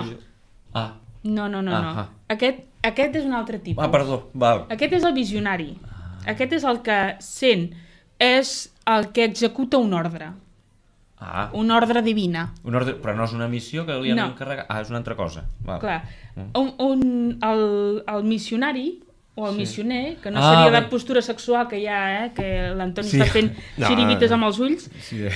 No. Aquest és un altre tipus. Perdó, val. Aquest és el visionari. Aquest és el que sent, és el que executa un ordre. Una ordre divina. Però no és una missió que li han encarregat? És una altra cosa. Val. Clar. El missionari, o el missioner, que no seria la postura sexual que hi ha, que l'Antoni està fent xirivites amb els ulls,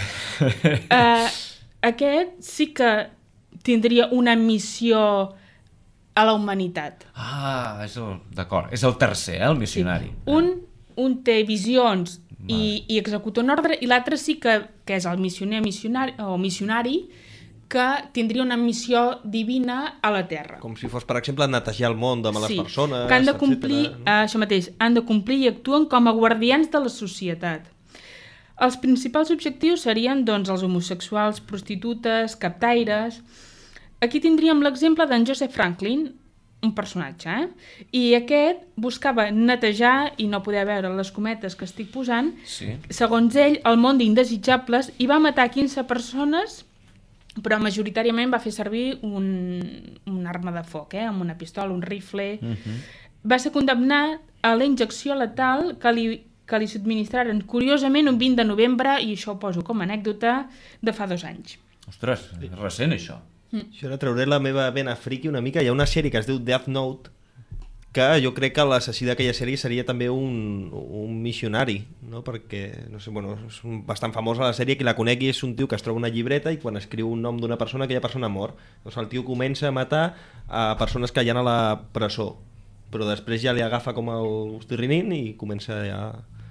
aquest sí que tindria una missió a la humanitat. D'acord. És el tercer, el missionari. Un té visions i executa un ordre, i l'altre sí que és el missionari, que tindria una missió divina a la Terra. Com si fos, per exemple, netejar el món de males persones, que han de complir, això mateix, han de complir i actuen com a guardians de la societat. Els principals objectius serien, doncs, els homosexuals, prostitutes, captaires... Aquí tindríem l'exemple d'en Joseph Franklin, un personatge, i aquest buscava netejar i no poder veure les cometes que estic posant, segons ell, el món d'indesitjables, i va matar 15 persones, però majoritàriament va fer servir una arma de foc, amb una pistola, un rifle. Va ser condemnat a la injecció letal que li subministraren, curiosament, un 20 de novembre, i això ho poso com a anècdota, de fa 2 anys. Ostres, és recent, això. Això era treure la meva vena friki una mica. Hi ha una sèrie que es diu Death Note, que jo crec que l'assassí d'aquella sèrie seria també un missionari, no? Perquè, no sé, és bastant famosa la sèrie, qui la conegui és un tio que es troba una llibreta i quan escriu un nom d'una persona, aquella persona mor. Doncs el tio comença a matar a persones que hi ha a la presó, però després ja li agafa com el estirrinint i comença ja...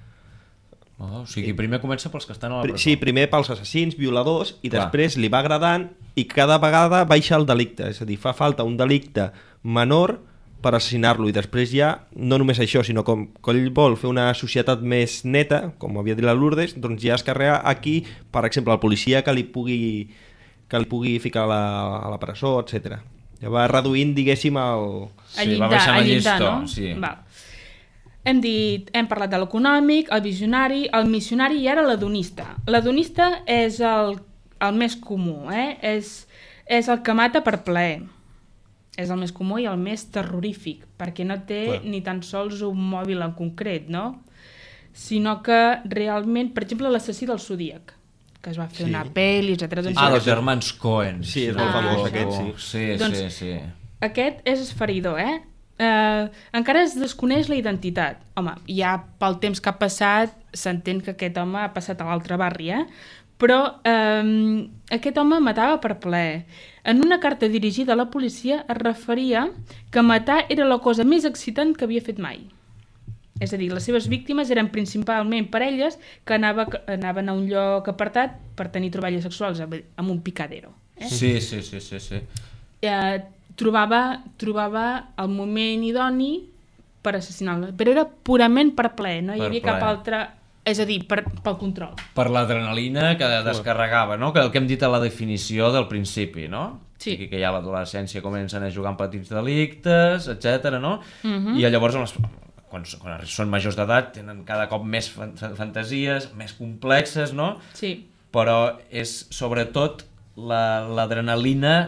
O sigui, primer comença pels que estan a la presó. Sí, primer pels assassins, violadors, i després li va agradant i cada vegada baixa el delicte. És a dir, fa falta un delicte menor per assassinar-lo, i després ja, no només això, sinó com que ell vol fer una societat més neta, com havia dit la Lourdes, doncs ja es carrega aquí, per exemple, el policia que li pugui ficar a la presó, etc. Ja va reduint, diguéssim, va baixant el llistó, no? Sí. Val. Hem parlat de l'econòmic, el visionari, el missionari i ara l'hedonista. L'hedonista és el més comú, és el que mata per plaer. És el més comú i el més terrorífic, perquè no té ni tan sols un mòbil en concret, no? Sinó que realment, per exemple, l'assassí del Zodíac, que es va fer una pel·li, etc. dels germans Coen. Sí, és molt famós aquest, sí. Sí. Aquest és esfereïdor, encara es desconeix la identitat. Home, ja pel temps que ha passat s'entén que aquest home ha passat a l'altre barri, però aquest home matava per plaer. En una carta dirigida a la policia es referia que matar era la cosa més excitant que havia fet mai. És a dir, les seves víctimes eren principalment parelles que anaven a un lloc apartat per tenir troballes sexuals, amb un picadero. Sí. Trobava el moment idoni per assassinar-la, però era purament per plaer, no hi havia cap altre... És a dir, pel control. Per l'adrenalina que descarregava, no? Que el que hem dit a la definició del principi, no? Sí. Que ja a l'adolescència comencen a jugar amb petits delictes, etc. no? I llavors, quan són majors d'edat, tenen cada cop més fantasies, més complexes, no? Sí. Però és sobretot l'adrenalina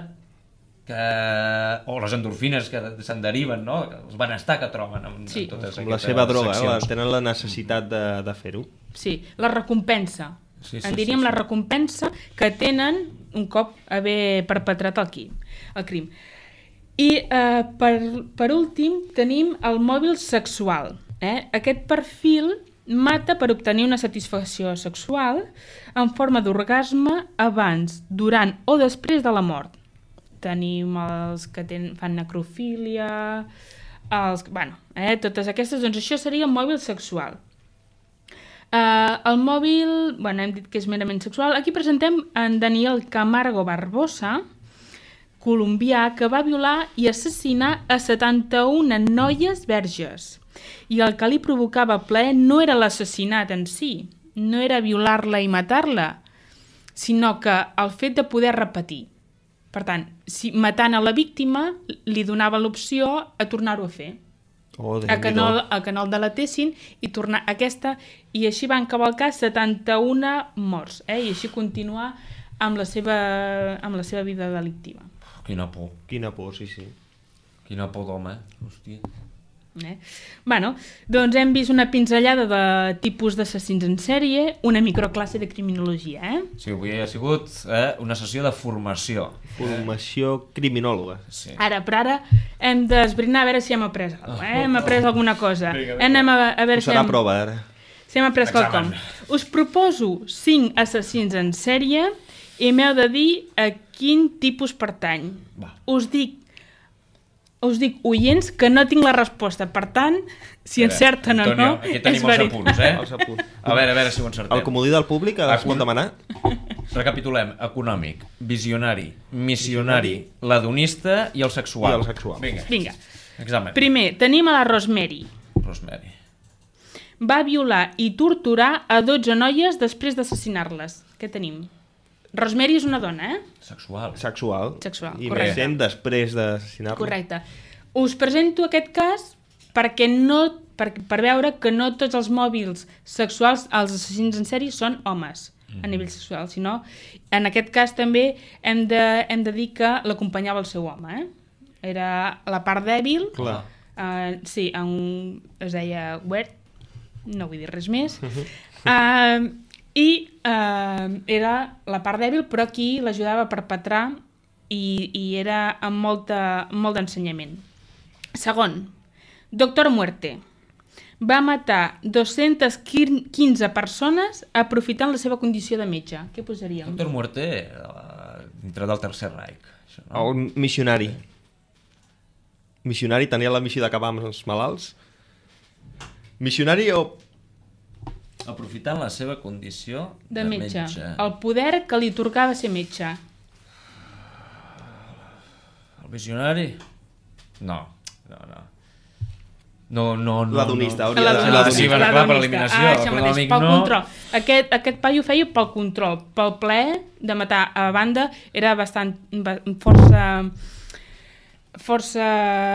o les endorfines que se'n deriven, no? El benestar que troben amb totes aquestes la seva droga, seccions. tenen la necessitat de fer-ho. Sí, la recompensa. En diríem la recompensa que tenen un cop haver perpetrat el crim. I per últim tenim el mòbil sexual. Aquest perfil mata per obtenir una satisfacció sexual en forma d'orgasme abans, durant o després de la mort. Tenim els que fan necrofília, totes aquestes, doncs això seria el mòbil sexual. El mòbil, hem dit que és merament sexual. Aquí presentem en Daniel Camargo Barbosa, colombià, que va violar i assassinar a 71 noies verges. I el que li provocava plaer no era l'assassinat en si, no era violar-la i matar-la, sinó que el fet de poder repetir. Per tant, si matant a la víctima li donava l'opció a tornar-ho a fer. A que no el delatessin i tornar aquesta, i així van cavalcar 71 morts, i així continuar amb la seva vida delictiva. Quina por. Quina por, sí. Quina por d'home, hòstia. Doncs hem vist una pinzellada de tipus d'assassins en sèrie, una microclasse de criminologia, Sí, avui ha sigut una sessió de formació. Formació criminòloga. Sí. Ara hem d'esbrinar a veure si hem après alguna cosa, hem après alguna cosa. Anem a veure si serà prova, ara. Si hem après quelcom. Us proposo 5 assassins en sèrie i m'heu de dir a quin tipus pertany. Us dic, oients, que no tinc la resposta. Per tant, si encerten o no, aquí tenim els apunts, A veure si ho encertem. El comodí del públic es pot demanar? Recapitulem. Econòmic, visionari, missionari, l'hedonista i el sexual. Vinga. Examen. Primer, tenim a la Rosemary. Va violar i torturar a 12 noies després d'assassinar-les. Què tenim? Rosemary és una dona, Sexual. I innocent després d'assassinar-la. Correcte. Us presento aquest cas per veure que no tots els mòbils sexuals, els assassins en sèrie, són homes a nivell sexual, sinó en aquest cas també hem de dir que l'acompanyava el seu home. Era la part dèbil. Clar. Sí, es deia Wert, no vull dir res més. I era la part dèbil, però qui l'ajudava a perpetrar i era amb molt d'ensenyament. Segon, Doctor Muerte. Va matar 215 persones aprofitant la seva condició de metge. Què posaríem? Doctor Muerte, dintre del Tercer Reich. El missionari. Missionari tenia la missió d'acabar amb els malalts. Missionari o... Aprofitant la seva condició de metge. El poder que li atorgava ser metge. El visionari? No. L'adonista. Sí, va anar per eliminació. Pel control. Aquest paio feia pel control, pel plaer de matar. A banda, era força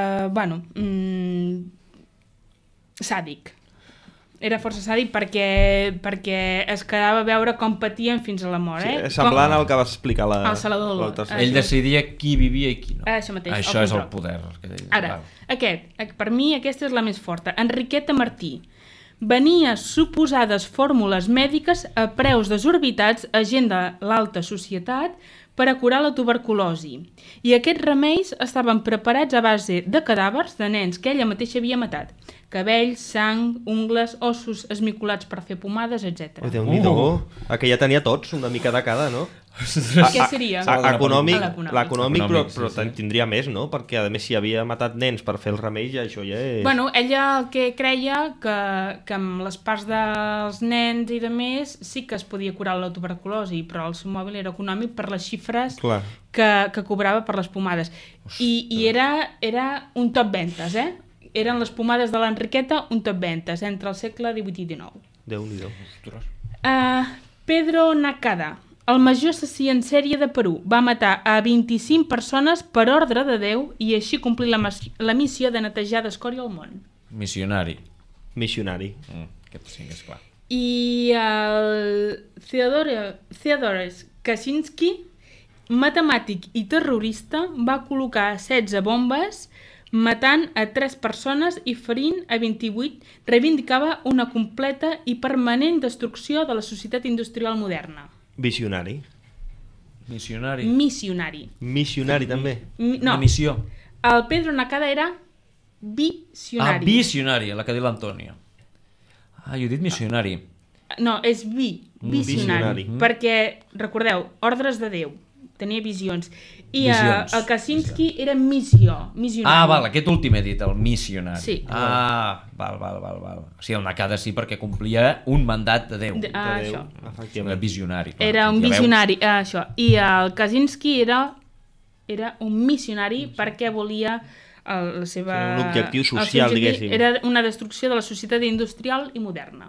sàdic. Era força sàdic perquè es quedava a veure com patien fins a la mort. Semblant al que va explicar el Salvador. Ell decidia qui vivia i qui no. Això mateix. Això és el poder. Ara, per mi aquesta és la més forta. Enriqueta Martí venia suposades fórmules mèdiques a preus desorbitats a gent de l'alta societat per a curar la tuberculosi. I aquests remeis estaven preparats a base de cadàvers de nens que ella mateixa havia matat. Cabells, sang, ungles, ossos esmicolats per fer pomades, etc. Oh, Déu-n'hi-do. Aquella tenia tots, una mica de cada, no? Què seria? L'econòmic, però tindria més, no? Perquè, a més, si havia matat nens per fer els remeis, això ja és... Bueno, ella el que creia que amb les parts dels nens i de més sí que es podia curar la tuberculosi, però el seu mòbil era econòmic per les xifres que cobrava per les pomades. I era un top ventes, eh? Eren les pomades de l'Enriqueta un top ventes entre el segle XVIII i XIX. Déu-n'hi-do. Pedro Nakada, el major assassí en sèrie de Perú, va matar a 25 persones per ordre de Déu i així complir la missió de netejar d'escòria al món. Missionari. Aquest sí que és clar. I el Theodorus Kaczynski, matemàtic i terrorista, va col·locar 16 bombes matant a 3 persones i ferint a 28, reivindicava una completa i permanent destrucció de la societat industrial moderna. Visionari. Missionari també. No, missió. el Pedro Nakada era visionari. Visionari, la que diu l'Antonio. Jo he dit missionari. No, és visionari. Perquè, recordeu, ordres de Déu. Tenia visions. I el Kaczynski era missionari. Val, aquest últim he dit, el missionari. Sí. Val. O sigui, el Nakada sí, perquè complia un mandat de Déu. Això. Era visionari. Clar. Era un visionari, això. I el Kaczynski era un missionari perquè volia la seva... un objectiu social, diguéssim. Era una destrucció de la societat industrial i moderna.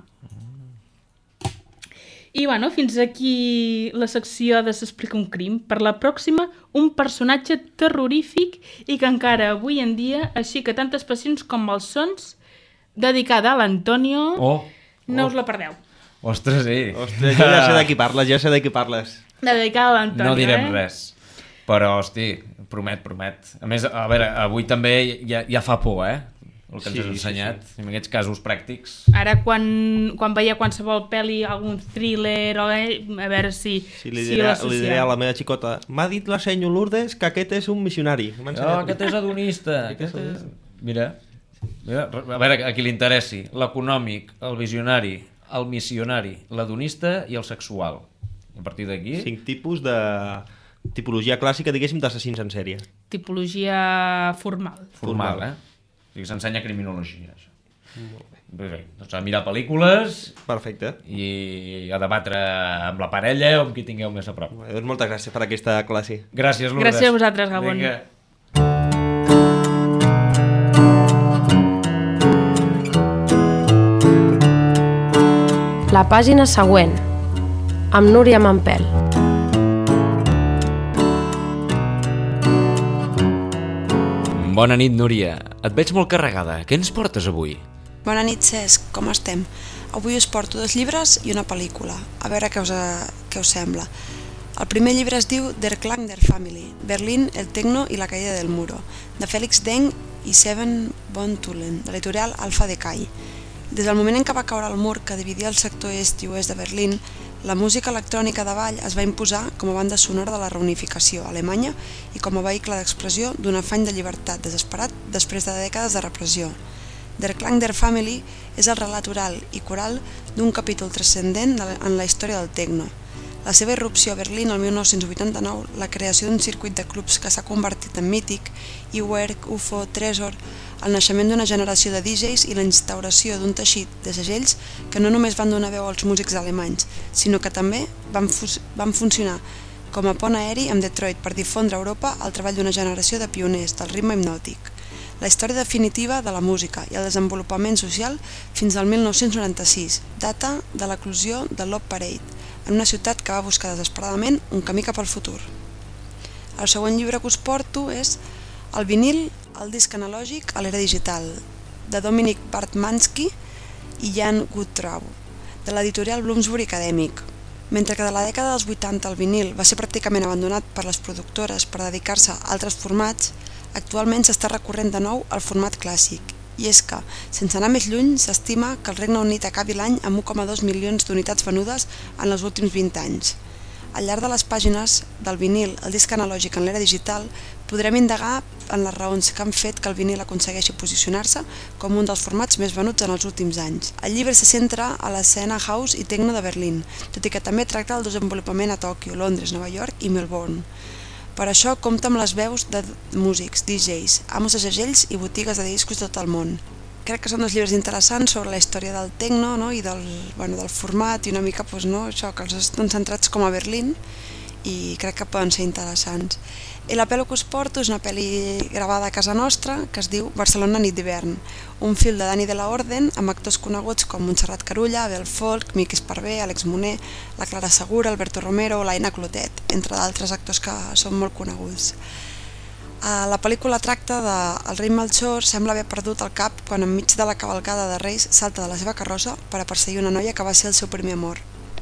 I bueno, fins aquí la secció de S'explica un crim. Per la pròxima, un personatge terrorífic i que encara avui en dia aixeca tantes passions com els sons, dedicada a l'Antonio. No us la perdeu. Ostres, sí. Ostres, jo ja sé de qui parles, Dedicada a l'Antonio, No direm res. Però, hosti, promet. A més, a veure, avui també ja fa por, el que ens has ensenyat, en aquests casos pràctics. Ara, quan veia qualsevol pel·li, algun thriller, a veure si li diré a la meva xicota, m'ha dit la senyor Lourdes que aquest és un missionari. Aquest és hedonista. Mira, a veure, a qui li interessi, l'econòmic, el visionari, el missionari, l'hedonista i el sexual. A partir d'aquí... 5 tipus de tipologia clàssica, diguéssim, d'assassins en sèrie. Tipologia formal. Formal. S'ensenya criminologia, això. Molt bé. Doncs a mirar pel·lícules... Perfecte. I a debatre amb la parella o amb qui tingueu més a prop. Doncs moltes gràcies per aquesta classe. Gràcies, Lourdes. Gràcies a vosaltres, Gabon. Vinga. La pàgina següent, amb Núria Mampel. Bona nit, Núria. Et veig molt carregada. Què ens portes avui? Bona nit, Cesc. Com estem? Avui us porto 2 llibres i una pel·lícula. A veure què us sembla. El primer llibre es diu Der Klang der Family, Berlín, el Tecno i la caïda del muro, de Felix Deng i Seven von Tullen, de l'editorial Alfa Decay. Des del moment en què va caure el mur que dividia el sector est i oest de Berlín, la música electrònica de ball es va imposar com a banda sonora de la reunificació a Alemanya i com a vehicle d'expressió d'un afany de llibertat desesperat després de dècades de repressió. Der Klang der Family és el relat oral i coral d'un capítol transcendent en la història del techno. La seva irrupció a Berlín el 1989, la creació d'un circuit de clubs que s'ha convertit en mític, E-Work, UFO, Tresor, el naixement d'una generació de DJs i la instauració d'un teixit de segells que no només van donar veu als músics alemanys, sinó que també van funcionar com a pont aeri amb Detroit per difondre a Europa el treball d'una generació de pioners del ritme hipnòtic. La història definitiva de la música i el desenvolupament social fins al 1996, data de l'eclosió de Love Parade, en una ciutat que va buscar desesperadament un camí cap al futur. El següent llibre que us porto és El vinil, el disc analògic a l'era digital, de Dominic Bartmansky i Jan Guttraub, de l'editorial Bloomsbury Acadèmic. Mentre que de la dècada dels 80 el vinil va ser pràcticament abandonat per les productores per dedicar-se a altres formats, actualment s'està recorrent de nou al format clàssic I és que, sense anar més lluny, s'estima que el Regne Unit acabi l'any amb 1,2 milions d'unitats venudes en els últims 20 anys. Al llarg de les pàgines del vinil, el disc analògic en l'era digital, podrem indagar en les raons que han fet que el vinil aconsegueixi posicionar-se com un dels formats més venuts en els últims anys. El llibre se centra a l'escena house i techno de Berlín, tot i que també tracta el desenvolupament a Tòquio, Londres, Nova York i Melbourne. Per això compta amb les veus de músics, DJs, amos de segells i botigues de discos de tot el món. Crec que són dos llibres interessants sobre la història del techno, no? I del format i una mica això, que els estan centrats com a Berlín i crec que poden ser interessants. I la pel·li que us porto és una pel·li gravada a casa nostra que es diu Barcelona nit d'hivern, un film de Dani de la Orden amb actors coneguts com Montserrat Carulla, Abel Folk, Miqui Esparvé, Àlex Moner, la Clara Segura, Alberto Romero o l'Aina Clotet, entre d'altres actors que són molt coneguts. La pel·lícula tracta de el rei Melchor sembla haver perdut el cap quan enmig de la cavalcada de Reis salta de la seva carrossa per a perseguir una noia que va ser el seu primer amor.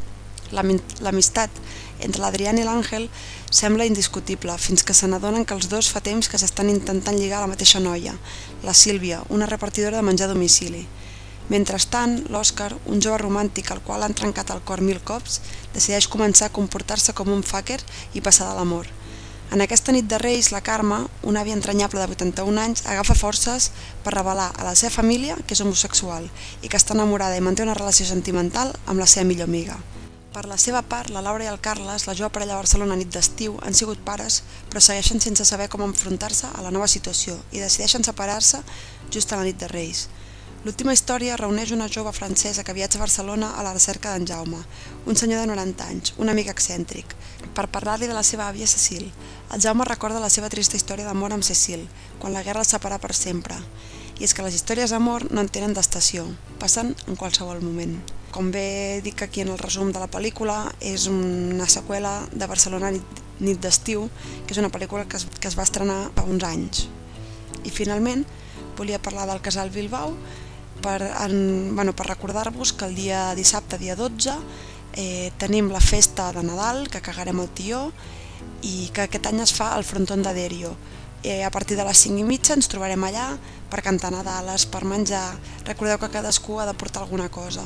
L'amistat entre l'Adrián i l'Àngel sembla indiscutible fins que se n'adonen que els dos fa temps que s'estan intentant lligar a la mateixa noia, la Sílvia, una repartidora de menjar a domicili. Mentrestant, l'Òscar, un jove romàntic al qual han trencat el cor 1000 cops, decideix començar a comportar-se com un fucker i passar de l'amor. En aquesta nit de Reis, la Carme, una àvia entranyable de 81 anys, agafa forces per revelar a la seva família que és homosexual i que està enamorada i manté una relació sentimental amb la seva millor amiga. Per la seva part, la Laura i el Carles, la jove parella a Barcelona nit d'estiu, han sigut pares, però segueixen sense saber com enfrontar-se a la nova situació i decideixen separar-se just a la nit de Reis. L'última història reuneix una jove francesa que viatja a Barcelona a la recerca d'en Jaume, un senyor de 90 anys, un amic excèntric, per parlar-li de la seva àvia Cecil. El Jaume recorda la seva trista història d'amor amb Cecil, quan la guerra els separà per sempre. I és que les històries d'amor no en tenen d'estació, passen en qualsevol moment. Com bé dic aquí en el resum de la pel·lícula, és una seqüela de Barcelona nit d'estiu, que és una pel·lícula que es va estrenar fa uns anys. I finalment, volia parlar del Casal Bilbao per recordar-vos que el dia dissabte, dia 12, tenim la festa de Nadal, que cagarem el tió, i que aquest any es fa al frontón de Derio. A partir de les 5:30 ens trobarem allà per cantar Nadales, per menjar. Recordeu que cadascú ha de portar alguna cosa.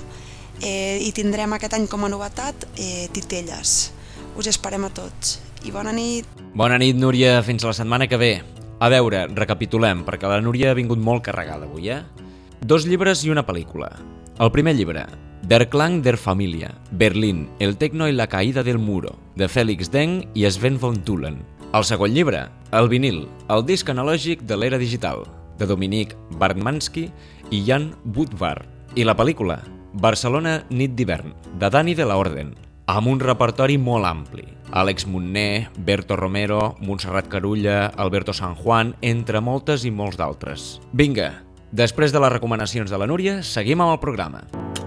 I tindrem aquest any com a novetat titelles. Us esperem a tots. I bona nit. Bona nit, Núria. Fins la setmana que ve. A veure, recapitulem, perquè la Núria ha vingut molt carregada avui, 2 llibres i una pel·lícula. El primer llibre, Der Klang der Familie, Berlín, el techno y la caída del muro, de Felix Deng i Sven von Thulen. El segon llibre, El vinil, el disc analògic de l'era digital, de Dominique Bartmanski i Jan Budvar. I la pel·lícula, Barcelona nit d'hivern, de Dani de la Orden, amb un repertori molt ampli. Àlex Moner, Berto Romero, Montserrat Carulla, Alberto San Juan, entre moltes i molts d'altres. Vinga, després de les recomanacions de la Núria, seguim amb el programa.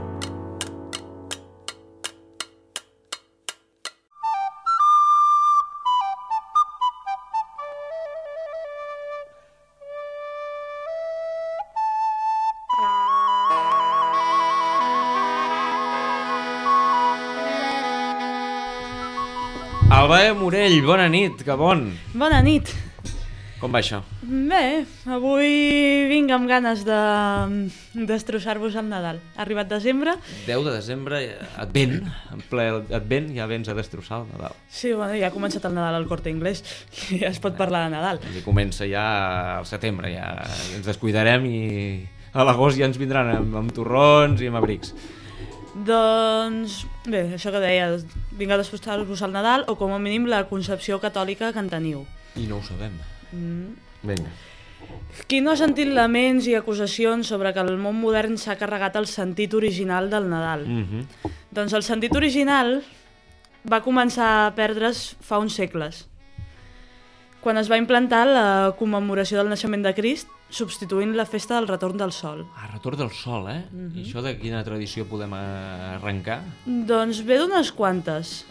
Alba Morell, bona nit, que bon! Bona nit! Com va això? Bé, avui vinc amb ganes de destrossar-vos el Nadal. Ha arribat desembre. 10 de desembre, Advent, en ple Advent, ja vens a destrossar el Nadal. Sí, bueno, ja ha començat el Nadal al Corte Inglés, ja es pot parlar de Nadal. I comença ja al setembre, ja ens descuidarem i a l'agost ja ens vindran amb torrons i amb abrics. Doncs, bé, això que deia, vinc a destrossar-vos el Nadal o com a mínim la concepció catòlica que en teniu. I no ho sabem. Vinga. Qui no ha sentit laments i acusacions sobre que el món modern s'ha carregat el sentit original del Nadal? Doncs el sentit original va començar a perdre's fa uns segles, quan es va implantar la commemoració del naixement de Crist, substituint la festa del retorn del sol. Retorn del sol, I això de quina tradició podem arrencar? Doncs ve d'unes quantes.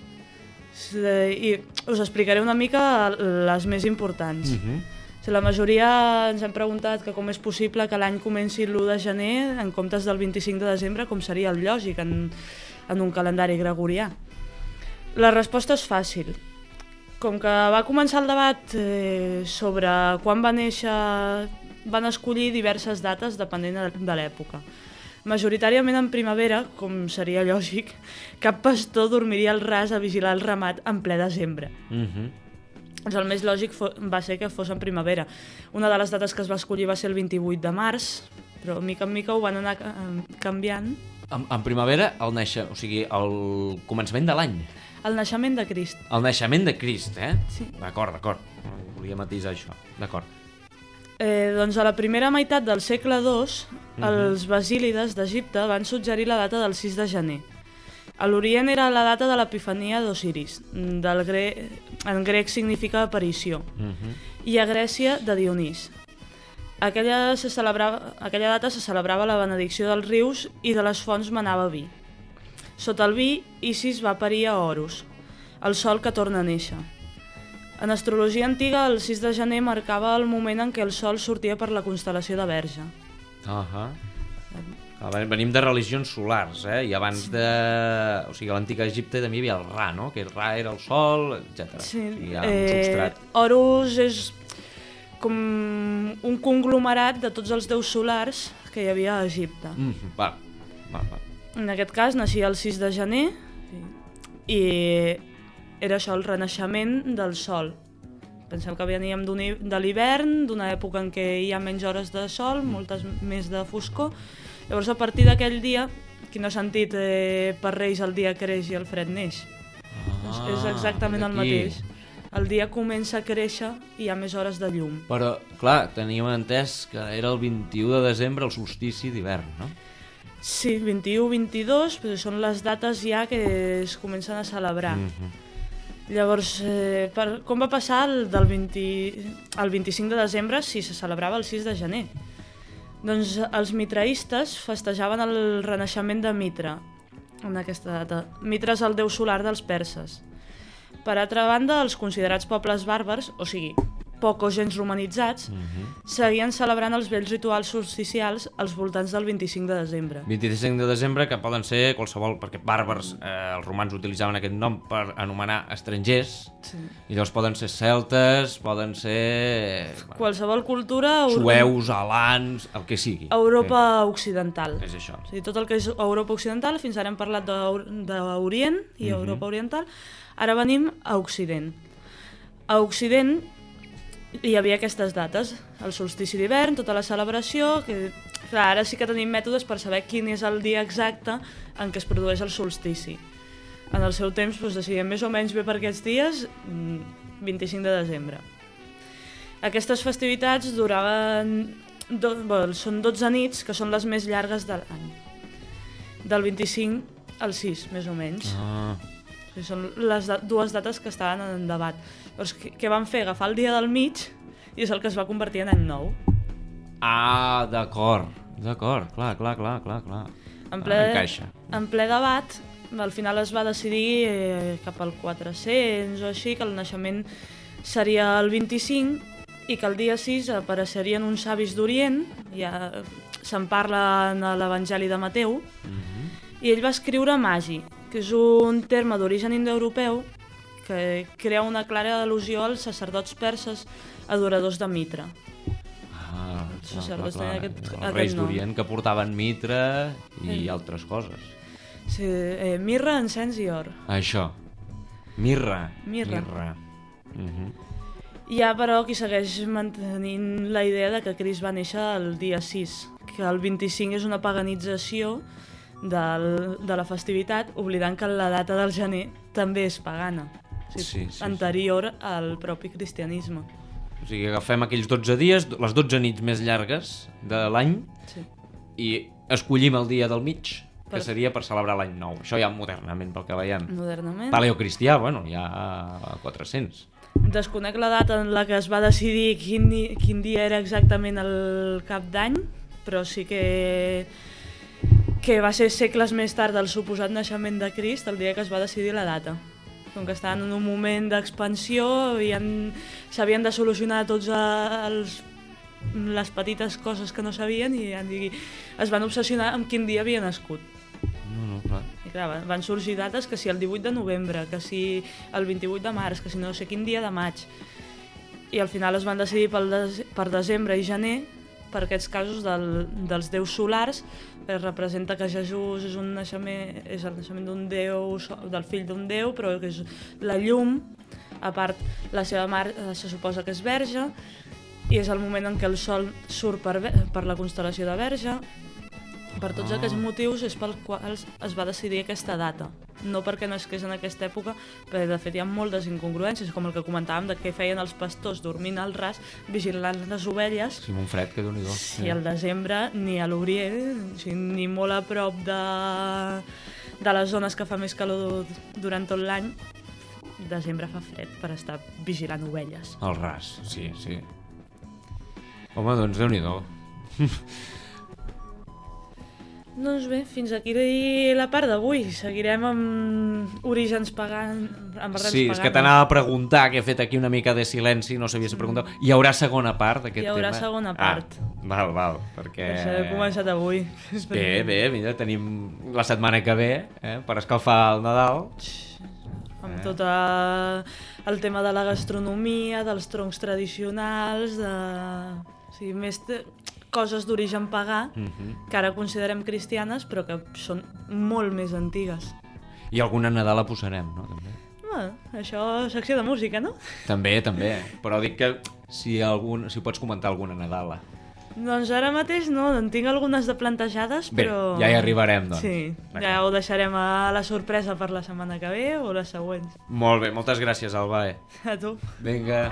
I us explicaré una mica les més importants. La majoria ens hem preguntat que com és possible que l'any comenci l'1 de gener en comptes del 25 de desembre, com seria el lògic en un calendari gregorià. La resposta és fàcil. Com que va començar el debat sobre quan va néixer van escollir diverses dates depenent de l'època. Majoritàriament en primavera, com seria lògic, cap pastor dormiria al ras a vigilar el ramat en ple desembre. Doncs el més lògic va ser que fos en primavera. Una de les dates que es va escollir va ser el 28 de març, però mica en mica ho van anar canviant. En primavera, o sigui, el començament de l'any. El naixement de Crist. El naixement de Crist, eh? Sí. D'acord. Volia matisar això, d'acord. Doncs a la primera meitat del segle II, els basílides d'Egipte van suggerir la data del 6 de gener. A l'Orient era la data de l'Epifania d'Osiris, en grec significa aparició, i a Grècia de Dionís. Aquella data se celebrava la benedicció dels rius i de les fonts manava vi. Sota el vi, Isis va parir a Horus, el sol que torna a néixer. En astrologia antiga, el 6 de gener marcava el moment en què el sol sortia per la constel·lació de Verge. Venim de religions solars, i abans de... O sigui, a l'antic Egipte també hi havia el Ra, no? Que el Ra era el sol, etc. Sí, o sigui, hi ha un substrat. Horus és com un conglomerat de tots els déus solars que hi havia a Egipte. Va. En aquest cas, naixia el 6 de gener i era això, el renaixement del sol. Pensem que veníem de l'hivern, d'una època en què hi ha menys hores de sol, moltes més de foscor. Llavors, a partir d'aquell dia, qui no ha sentit per Reis el dia creix i el fred neix? És exactament el mateix. El dia comença a créixer i hi ha més hores de llum. Però, clar, teníem entès que era el 21 de desembre, el solstici d'hivern, no? Sí, 21-22, però són les dates ja que es comencen a celebrar. Llavors, com va passar el 25 de desembre si se celebrava el 6 de gener? Doncs els mitraistes festejaven el renaixement de Mitra en aquesta data. Mitra és el déu solar dels perses. Per altra banda, els considerats pobles bàrbars, o sigui, poc o gens romanitzats, seguien celebrant els vells rituals solsticials als voltants del 25 de desembre. 25 de desembre, que poden ser qualsevol, perquè bàrbars, els romans utilitzaven aquest nom per anomenar estrangers, i llavors poden ser celtes, poden ser... Qualsevol cultura... Sueus, alans, el que sigui. Europa occidental. És això. O sigui, tot el que és Europa occidental, fins ara hem parlat d'Orient i Europa oriental, ara venim a Occident. A Occident hi havia aquestes dates, el solstici d'hivern, tota la celebració, que clar, ara sí que tenim mètodes per saber quin és el dia exacte en què es produeix el solstici. En el seu temps decidíem més o menys bé per aquests dies, 25 de desembre. Aquestes festivitats duraven... són 12 nits, que són les més llargues de l'any. Del 25 al 6, més o menys. Són les dues dates que estaven en debat. Llavors, què van fer? Agafar el dia del mig i és el que es va convertir en any nou. D'acord, clar. En ple debat, al final es va decidir cap al 400 o així, que el naixement seria el 25 i que el dia 6 apareixerien uns savis d'Orient, ja se'n parla en l'Evangeli de Mateu, i ell va escriure magi, que és un terme d'origen indoeuropeu que crea una clara al·lusió als sacerdots perses adoradors de Mitra. Els reis d'Orient que portaven Mitra i altres coses. Sí, mirra, encens i or. Això, mirra. Hi ha, però, qui segueix mantenint la idea de que Crist va néixer el dia 6, que el 25 és una paganització de la festivitat, oblidant que la data del gener també és pagana, anterior al propi cristianisme. O sigui, agafem aquells 12 dies, les 12 nits més llargues de l'any, i escollim el dia del mig, que seria per celebrar l'any nou. Això ja modernament, pel que veiem. Paleocristià, ja 400. Desconec la data en la que es va decidir quin dia era exactament el cap d'any, però sí que va ser segles més tard del suposat naixement de Crist, el dia que es va decidir la data. Com que estaven en un moment d'expansió, s'havien de solucionar tots les petites coses que no sabien i es van obsessionar amb quin dia havia nascut. I clar, van sorgir dates que si el 18 de novembre, que si el 28 de març, que si no sé quin dia de maig. I al final es van decidir per desembre i gener, per aquests casos dels déus solars, que representa que Jesús és el naixement d'un déu, del fill d'un déu, però que és la llum. A part, la seva mare se suposa que és verge, i és el moment en què el sol surt per la constel·lació de Verge. Per tots aquests motius és pels quals es va decidir aquesta data. No perquè no és que és en aquesta època, però de fet hi ha moltes incongruències, com el que comentàvem de què feien els pastors dormint al ras, vigilant les ovelles. Sí, un fred, que Déu-n'hi-do. Sí, al desembre, ni a l'Orient, ni molt a prop de les zones que fa més calor durant tot l'any, desembre fa fred per estar vigilant ovelles. Al ras, sí. Home, doncs Déu-n'hi-do. Doncs bé, fins aquí la part d'avui. Seguirem amb orígens pagans, amb arrels paganes. Sí, és que t'anava a preguntar, que he fet aquí una mica de silenci, no sabia si preguntar. Hi haurà segona part d'aquest tema? Hi haurà segona part. Val, perquè... Això he començat avui. Bé, mira, tenim la setmana que ve, per escalfar el Nadal. Amb tot el tema de la gastronomia, dels troncs tradicionals, més coses d'origen pagà, que ara considerem cristianes, però que són molt més antigues. I alguna Nadala posarem, no? També. Això és secció de música, no? També, però dic que si pots comentar alguna Nadala. Doncs ara mateix no, en tinc algunes de plantejades, però... Bé, ja hi arribarem, doncs. Sí, ja ho deixarem a la sorpresa per la setmana que ve o les següents. Molt bé, moltes gràcies, Alba. A tu. Vinga.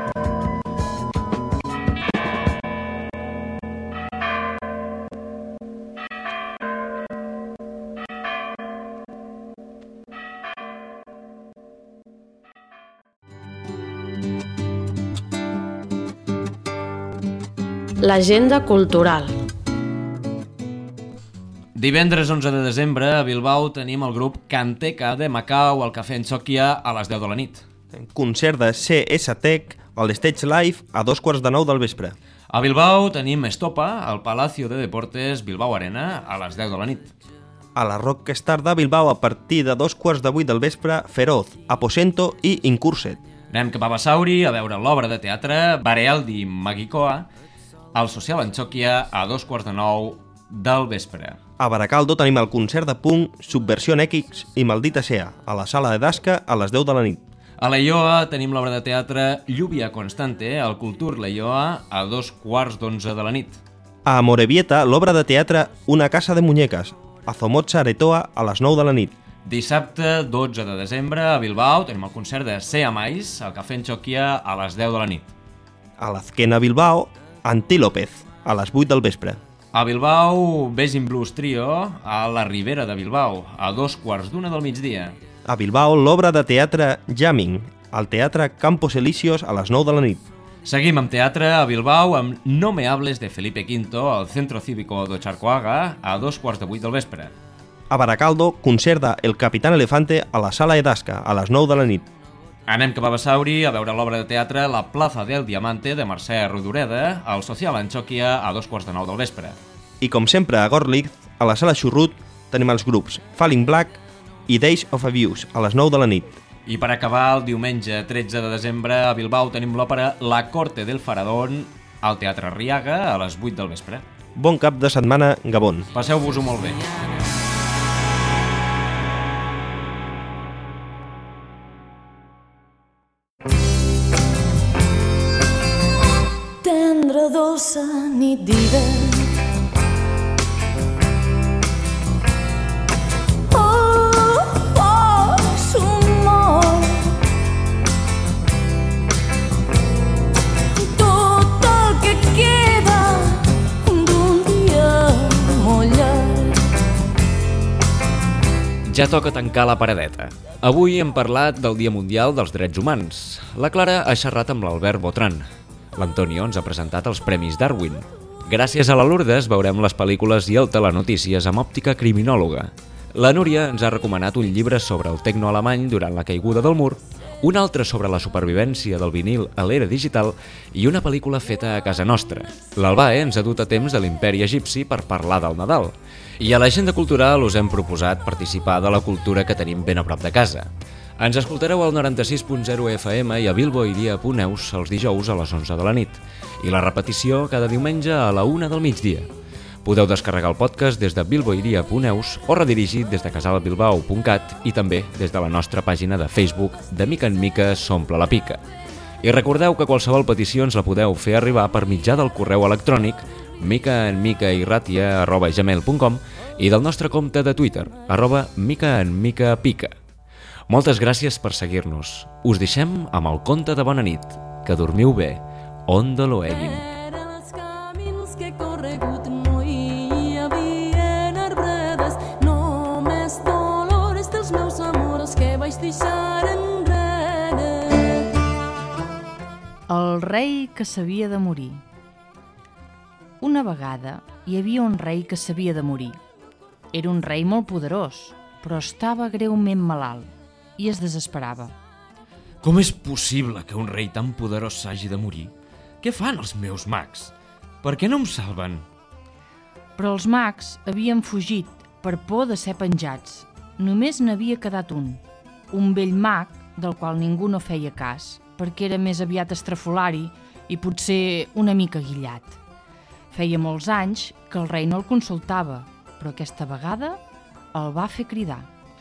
L'agenda cultural. Divendres 11 de desembre a Bilbao tenim el grup Canteca de Macau al Cafè Antxòquia a les 10 de la nit. Concert de CSTEC al Stage Live a 2:15 del vespre. A Bilbao tenim Estopa al Palacio de Deportes Bilbao Arena a les 10 de la nit. A la Rockstar de Bilbao a partir de 7:15 del vespre, Feroz, Aposento i Incurset. Anem cap a Basauri a veure l'obra de teatre Barealdi Magikoa al Social Antxòquia a 8:45 del vespre. A Baracaldo tenim el concert de punk Subversió X i Maldita Sea a la Sala de Dasca a les 10 de la nit. A Leioa tenim l'obra de teatre Lluvia Constante al Cultur Leioa a 2:15 de la nit. A Amorebieta l'obra de teatre Una casa de muñeques a Zomotza Aretoa a les 9 de la nit. Dissabte 12 de desembre a Bilbao tenim el concert de Sea Mais al Cafè Antxòquia a les 10 de la nit. A l'Azquena Bilbao, Antílopez, a les 8 del vespre. A Bilbao, Basin Blues Trio, a la Ribera de Bilbao, a 2:15 del migdia. A Bilbao, l'obra de teatre Jamming, al Teatre Campos Elíseos a les 9 de la nit. Seguim amb teatre a Bilbao amb No me hables de Felipe V al Centro Cívico de Charcoaga a 7:15 del vespre. A Baracaldo, concert de El Capitán Elefante a la Sala Edasca a les 9 de la nit. Anem cap a Basauri a veure l'obra de teatre La Plaza del Diamante de Mercè Rodoreda al Social Antxòquia a 2:15 del vespre. I com sempre a Gorlitz, a la Sala Xurrut, tenim els grups Falling Black i Days of Abuse a les 9 de la nit. I per acabar, el diumenge 13 de desembre a Bilbao tenim l'òpera La Corte del Faraón al Teatre Riaga a les 8 del vespre. Bon cap de setmana, Gabon. Passeu-vos-ho molt bé. Tendra dolça nit d'hivern, Ja toca tancar la paradeta. Avui hem parlat del Dia Mundial dels Drets Humans. La Clara ha xerrat amb l'Albert Botran. L'Antonio ens ha presentat els Premis Darwin. Gràcies a la Lourdes veurem les pel·lícules i el telenotícies amb òptica criminòloga. La Núria ens ha recomanat un llibre sobre el tecno alemany durant la caiguda del mur, un altre sobre la supervivència del vinil a l'era digital i una pel·lícula feta a casa nostra. L'Albae ens ha dut a temps de l'imperi egipci per parlar del Nadal. I a l'agenda cultural us hem proposat participar de la cultura que tenim ben a prop de casa. Ens escoltareu al 96.0 FM i a bilboidia.eus els dijous a les 11 de la nit i la repetició cada diumenge a la 1 del migdia. Podeu descarregar el podcast des de bilboidia.eus o redirigit des de casalbilbao.cat i també des de la nostra pàgina de Facebook De mica en mica s'omple la pica. I recordeu que qualsevol petició ens la podeu fer arribar per mitjà del correu electrònic micaenmicairratia@gmail.com i del nostre compte de Twitter, @micaenmicapica. Moltes gràcies per seguir-nos. Us deixem amb el conte de bona nit. Que dormiu bé. Ondo lo egin. El rei que s'havia de morir. Una vegada hi havia un rei que s'havia de morir. Era un rei molt poderós, però estava greument malalt i es desesperava. Com és possible que un rei tan poderós s'hagi de morir? Què fan els meus mags? Per què no em salven? Però els mags havien fugit per por de ser penjats. Només n'havia quedat un vell mag del qual ningú no feia cas, perquè era més aviat estrafolari i potser una mica guillat. Feia molts anys que el rei no el consultava, però aquesta vegada el va fer cridar.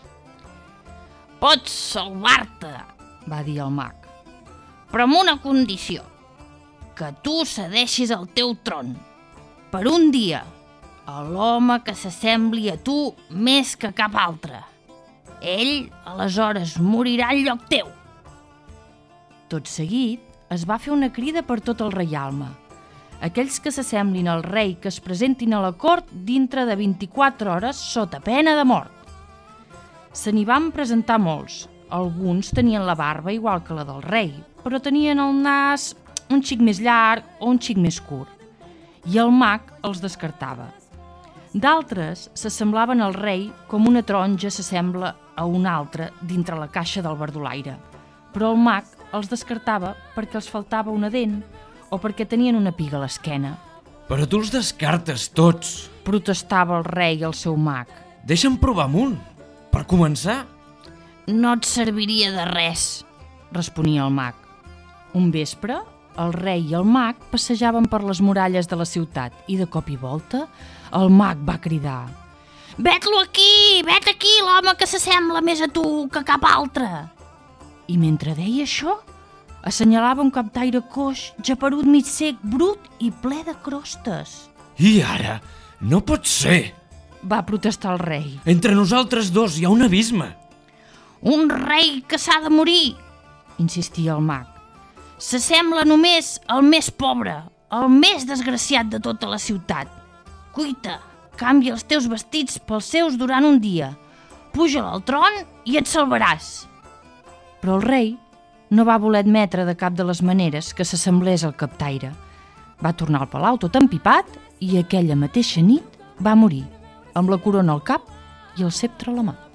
Pots salvar-te, va dir el mag, però amb una condició, que tu cedeixis el teu tron, per un dia, a l'home que s'assembli a tu més que cap altre. Ell, aleshores, morirà al lloc teu. Tot seguit, es va fer una crida per tot el reialme. Aquells que s'assemblin al rei que es presentin a la cort dintre de 24 hores sota pena de mort. Se n'hi van presentar molts. Alguns tenien la barba igual que la del rei, però tenien el nas un xic més llarg o un xic més curt. I el mag els descartava. D'altres s'assemblaven al rei com una taronja s'assembla a una altra dintre la caixa del verdolaire. Però el mag els descartava perquè els faltava una dent o perquè tenien una piga a l'esquena. Però tu els descartes tots, protestava el rei al seu mag. Deixa'm provar amb un, per començar. No et serviria de res, responia el mag. Un vespre, el rei i el mag passejaven per les muralles de la ciutat i de cop i volta el mag va cridar: Vet-lo aquí, vet aquí l'home que s'assembla més a tu que cap altre. I mentre deia això, assenyalava un captaire coix, geperut, mig sec, brut i ple de crostes. I ara? No pot ser! Va protestar el rei. Entre nosaltres dos hi ha un abisme. Un rei que s'ha de morir, insistia el mag. S'assembla només al més pobre, el més desgraciat de tota la ciutat. Cuita, canvia els teus vestits pels seus durant un dia. Puja-la al tron i et salvaràs. Però el rei no va voler admetre de cap de les maneres que s'assemblés al captaire. Va tornar al palau tot empipat i aquella mateixa nit va morir, amb la corona al cap i el ceptre a la mà.